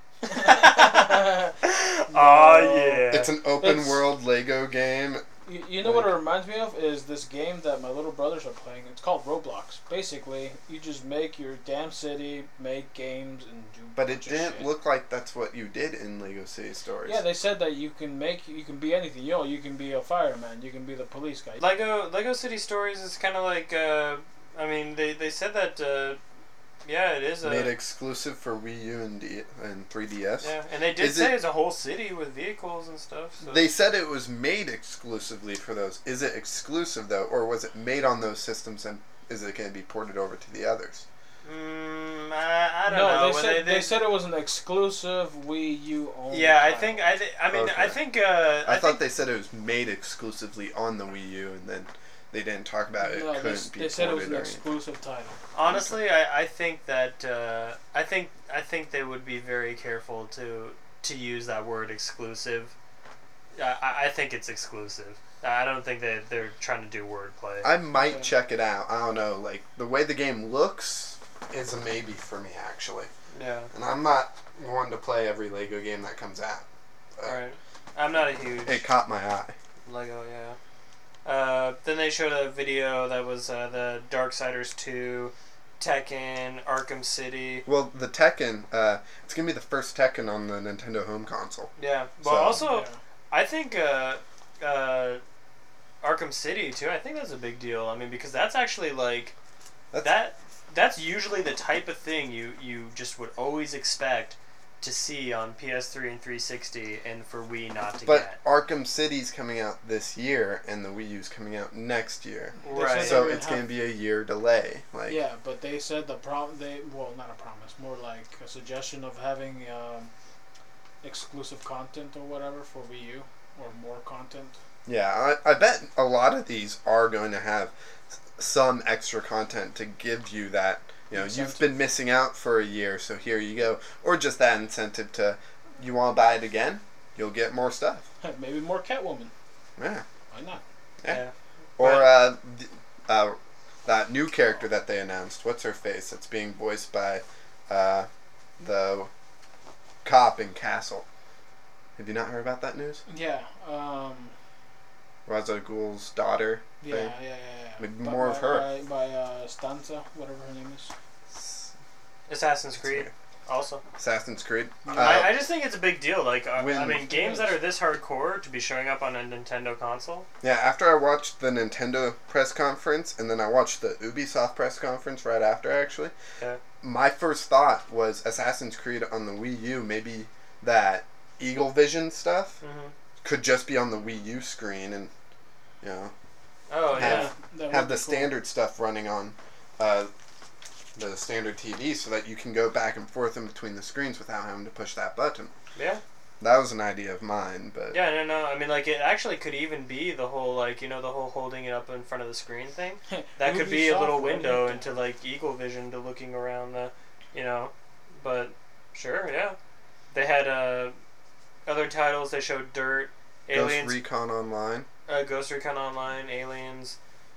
Oh yeah. It's an open It's- world Lego game. You know what it reminds me of is this game that my little brothers are playing. It's called Roblox. Basically, you just make your damn city, make games, and do. But a it bunch of didn't shit. look like that's what you did in Lego City Stories. Yeah, they said that you can be anything. You can be a fireman. You can be the police guy. Lego City Stories is kind of like I mean they said that yeah, it is Made exclusive for Wii U and 3DS. yeah, and they did Is say it- it's a whole city with vehicles and stuff. So. They said it was made exclusively for those. Is it exclusive though, or was it made on those systems and is it going to be ported over to the others? I don't No, know. they When said they said it was an exclusive Wii U only. Yeah, I title. think I mean Okay. I think I I thought think they said it was made exclusively on the Wii U and then they didn't talk about it. No, Couldn't be they said it was ported an or anything. exclusive title. Honestly, I think that I think they would be very careful to use that word exclusive. I think it's exclusive. I don't think that they're trying to do wordplay. I might Okay. check it out. I don't know. Like, the way the game looks is a maybe for me, actually. Yeah. And I'm not one to play every Lego game that comes out. Right. I'm not a huge It caught my eye. Lego, yeah. Then they showed a video that was the Darksiders 2, Tekken, Arkham City. Well, the Tekken, it's going to be the first Tekken on the Nintendo home console. Yeah. Well, So- also, Yeah. I think Arkham City, too, I think that's a big deal. I mean, because that's actually, like, that's usually the type of thing you just would always expect to see on PS3 and 360 and for Wii not to But get. Arkham City's coming out this year, and the Wii U's coming out next year. Right. So They it's have- going to be a year delay. Like, Yeah, but they said not a promise, more like a suggestion of having exclusive content or whatever for Wii U, or more content. Yeah, I bet a lot of these are going to have some extra content to give you that, you know, you've Incentive. been missing out for a year, so here you go. Or just that incentive to, you want to buy it again? You'll get more stuff. Maybe more Catwoman. Yeah. Why not? Yeah. Or that new character that they announced. What's her face? That's being voiced by the cop in Castle. Have you not heard about that news? Yeah. Ra's al Ghul's daughter. Yeah. thing? Yeah. Maybe But more of her. by Stanza, whatever her name is. Assassin's Creed, also. Assassin's Creed. I just think it's a big deal. Like, I when- mean, games that are this hardcore to be showing up on a Nintendo console. Yeah, after I watched the Nintendo press conference, and then I watched the Ubisoft press conference right after, actually, Yeah. my first thought was Assassin's Creed on the Wii U, maybe that Eagle Vision stuff Mm-hmm. could just be on the Wii U screen, and, you know, Oh, Have- yeah. That would have be the cool. standard stuff running on the standard TV so that you can go back and forth in between the screens without having to push that button. Yeah. That was an idea of mine, but Yeah, no. I mean, like, it actually could even be the whole, like, you know, the whole holding it up in front of the screen thing. That could be a little Ubisoft, window right? into, like, Eagle Vision to looking around the, you know. But, sure, yeah. They had other titles. They showed Dirt, Ghost Aliens, Recon Online. Ghost Recon Online, Aliens,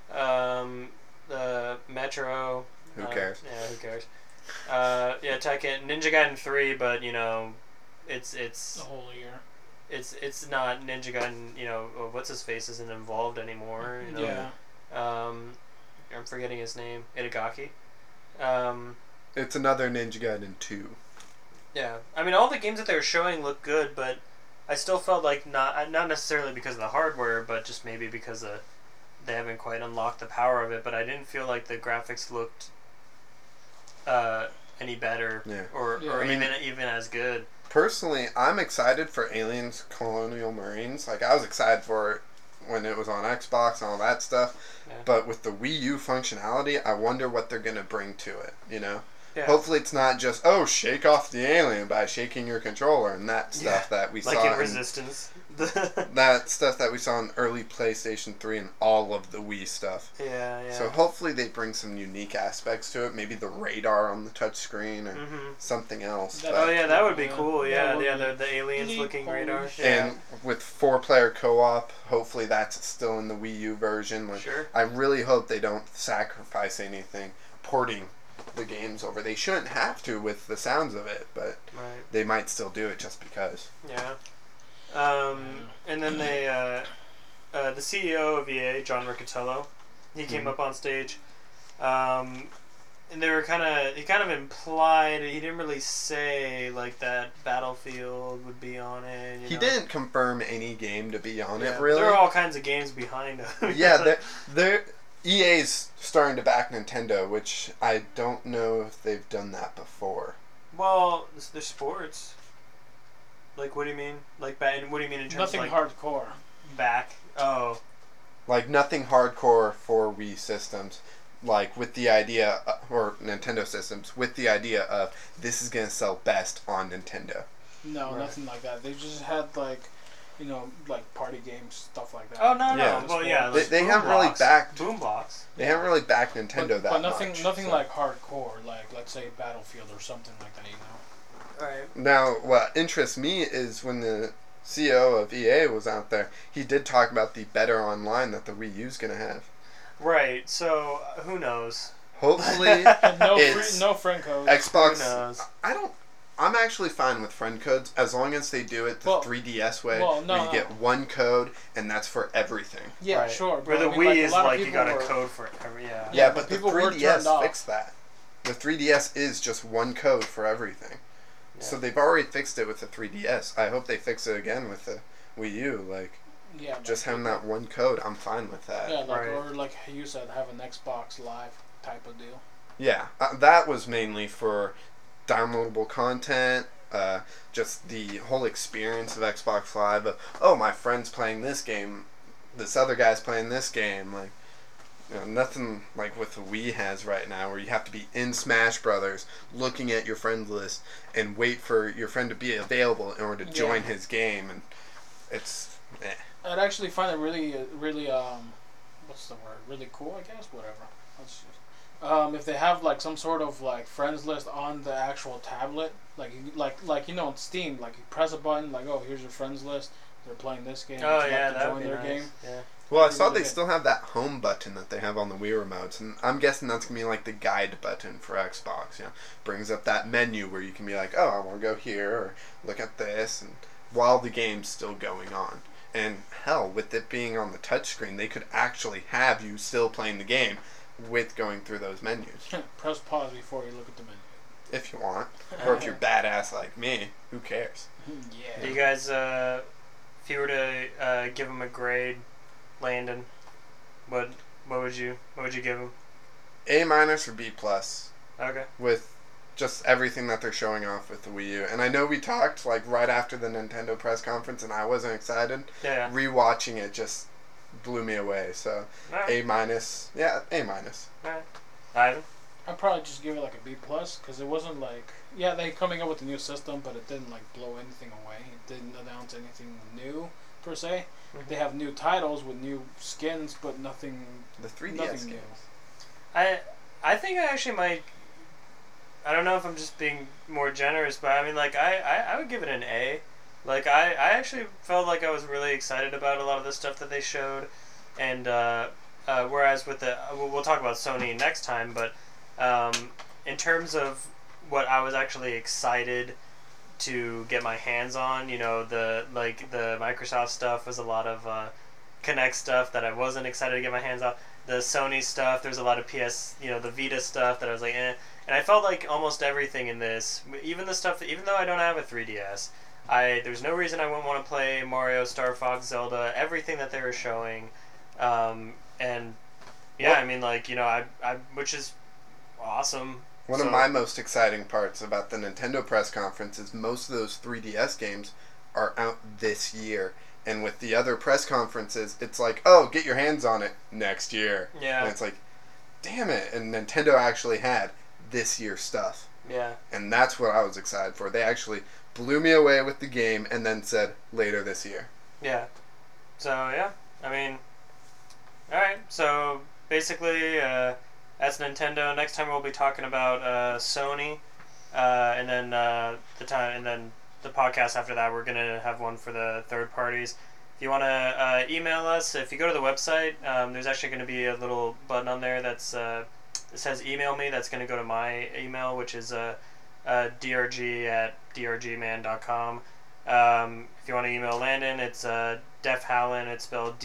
Metro. Who cares? Yeah, who cares? Yeah, Tekken, Ninja Gaiden 3, but, you know, it's The whole year. it's not Ninja Gaiden, you know, what's his face isn't involved anymore. You know? Yeah. I'm forgetting his name. Itagaki. It's another Ninja Gaiden 2. Yeah. I mean, all the games that they were showing look good, but I still felt like not necessarily because of the hardware, but just maybe because they haven't quite unlocked the power of it. But I didn't feel like the graphics looked any better, Yeah. or Yeah. I mean- even as good. Personally, I'm excited for Aliens Colonial Marines. Like, I was excited for it when it was on Xbox and all that stuff. Yeah. But with the Wii U functionality, I wonder what they're going to bring to it, you know? Yeah. Hopefully it's not just, oh, shake off the alien by shaking your controller and that stuff that we like saw in Resistance. that stuff that we saw in early PlayStation 3 and all of the Wii stuff. Yeah. So hopefully they bring some unique aspects to it, maybe the radar on the touchscreen or Mm-hmm. something else. That- Oh yeah, that would be Yeah. cool. Yeah, That would yeah, be the aliens really looking cool. radar. Yeah. And with 4-player co-op, hopefully that's still in the Wii U version. Like, Sure. I really hope they don't sacrifice anything porting the games over. They shouldn't have to with the sounds of it, but Right. they might still do it just because. Yeah. And then they, the CEO of EA, John Riccitiello, he came Mhm. up on stage, and they were he kind of implied, he didn't really say, like, that Battlefield would be on it. You He know? didn't confirm any game to be on Yeah, it, but really. there are all kinds of games behind him. Yeah, EA's starting to back Nintendo, which I don't know if they've done that before. Well, they're sports. Like, what do you mean? Like, what do you mean in terms Nothing of, like, hardcore. back? Oh. Like, nothing hardcore for Wii systems. Like, with the idea, or Nintendo systems, with the idea of this is going to sell best on Nintendo. No, Right. nothing like that. They just had like like party games, stuff like that. Oh no, Yeah. no. Well, yeah. They haven't really backed. Boombox. They haven't really backed Nintendo but much. nothing so. like hardcore, like let's say Battlefield or something like that. Right. Now, what interests me is when the CEO of EA was out there, he did talk about the better online that the Wii U's gonna have. Right. So who knows? Hopefully, No It's no friend codes. Xbox. Who knows? I'm actually fine with friend codes as long as they do it the 3DS way, where you get one code and that's for everything. Yeah, Right. sure. Where but the I mean, Wii is a lot of like you people got a were- code for every. Yeah. Yeah, but but the people were turned 3DS off. fixed that. The 3DS is just one code for everything. Yeah. So they've already fixed it with the 3DS. I hope they fix it again with the Wii U. Like, Yeah, just like having that one code, I'm fine with that. Yeah, like Right. or like you said, have an Xbox Live type of deal. Yeah, that was mainly for downloadable content, just the whole experience of Xbox Live. Oh, my friend's playing this game, this other guy's playing this game. Like, nothing like what the Wii has right now, where you have to be in Smash Brothers, looking at your friends list, and wait for your friend to be available in order to join his game, and it's. I'd actually find it really what's the word? Really cool, I guess. Whatever. If they have like some sort of like friends list on the actual tablet, like on Steam, like you press a button, like oh here's your friends list. They're playing this game. Oh Would you yeah, like to that join would be their nice. game? Yeah. Well, I That'd be saw really they good. still have that home button that they have on the Wii remotes, and I'm guessing that's gonna be like the guide button for Xbox. Brings up that menu where you can be like, oh, I want to go here or look at this, and while the game's still going on. And hell, with it being on the touchscreen, they could actually have you still playing the game with going through those menus, Press pause before you look at the menu. if you want, or if you're badass like me, who cares? Yeah. Do you guys, if you were to give him a grade, Landon, what would you give him? A- or B+, Okay. with just everything that they're showing off with the Wii U. And I know we talked like right after the Nintendo press conference, and I wasn't excited. Yeah. Rewatching it just blew me away. So Alright. A-, yeah, A-. Alright. Ivan? I'd probably just give it like a B+, because it wasn't like they coming up with a new system, but it didn't like blow anything away. It didn't announce anything new per se. Mhm. They have new titles with new skins, but nothing. The 3DS Nothing games. I think I actually might. I don't know if I'm just being more generous, but I mean, like, I would give it an A. Like, I actually felt like I was really excited about a lot of the stuff that they showed, and whereas with the we'll talk about Sony next time, but in terms of what I was actually excited to get my hands on, the Microsoft stuff was a lot of Kinect stuff that I wasn't excited to get my hands on. The Sony stuff, there's a lot of PS, the Vita stuff that I was like, eh. And I felt like almost everything in this, even though I don't have a 3DS, there's no reason I wouldn't want to play Mario, Star Fox, Zelda, everything that they were showing, and yeah, Well, I mean, like, which is awesome. One of my most exciting parts about the Nintendo press conference is most of those 3DS games are out this year. And with the other press conferences, it's like, oh, get your hands on it next year. Yeah. And it's like, damn it. And Nintendo actually had this year's stuff. Yeah. And that's what I was excited for. They actually blew me away with the game and then said later this year. Yeah. So, yeah. I mean, alright. So, basically, that's Nintendo. Next time we'll be talking about Sony. And then the podcast after that, we're going to have one for the third parties. If you want to email us, if you go to the website, there's actually going to be a little button on there that says email me. That's going to go to my email, which is drg@drgman.com. If you want to email Landon, it's Def Hallen. It's spelled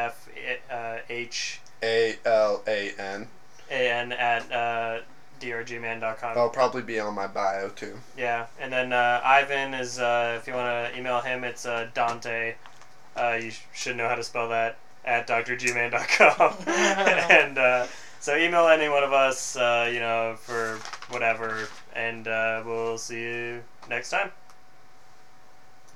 DEFHALAN at drgman.com. That'll probably be on my bio too. Yeah, and then Ivan is, if you want to email him, it's Dante. You should know how to spell that, at drgman.com. And so email any one of us, for whatever, and we'll see you next time.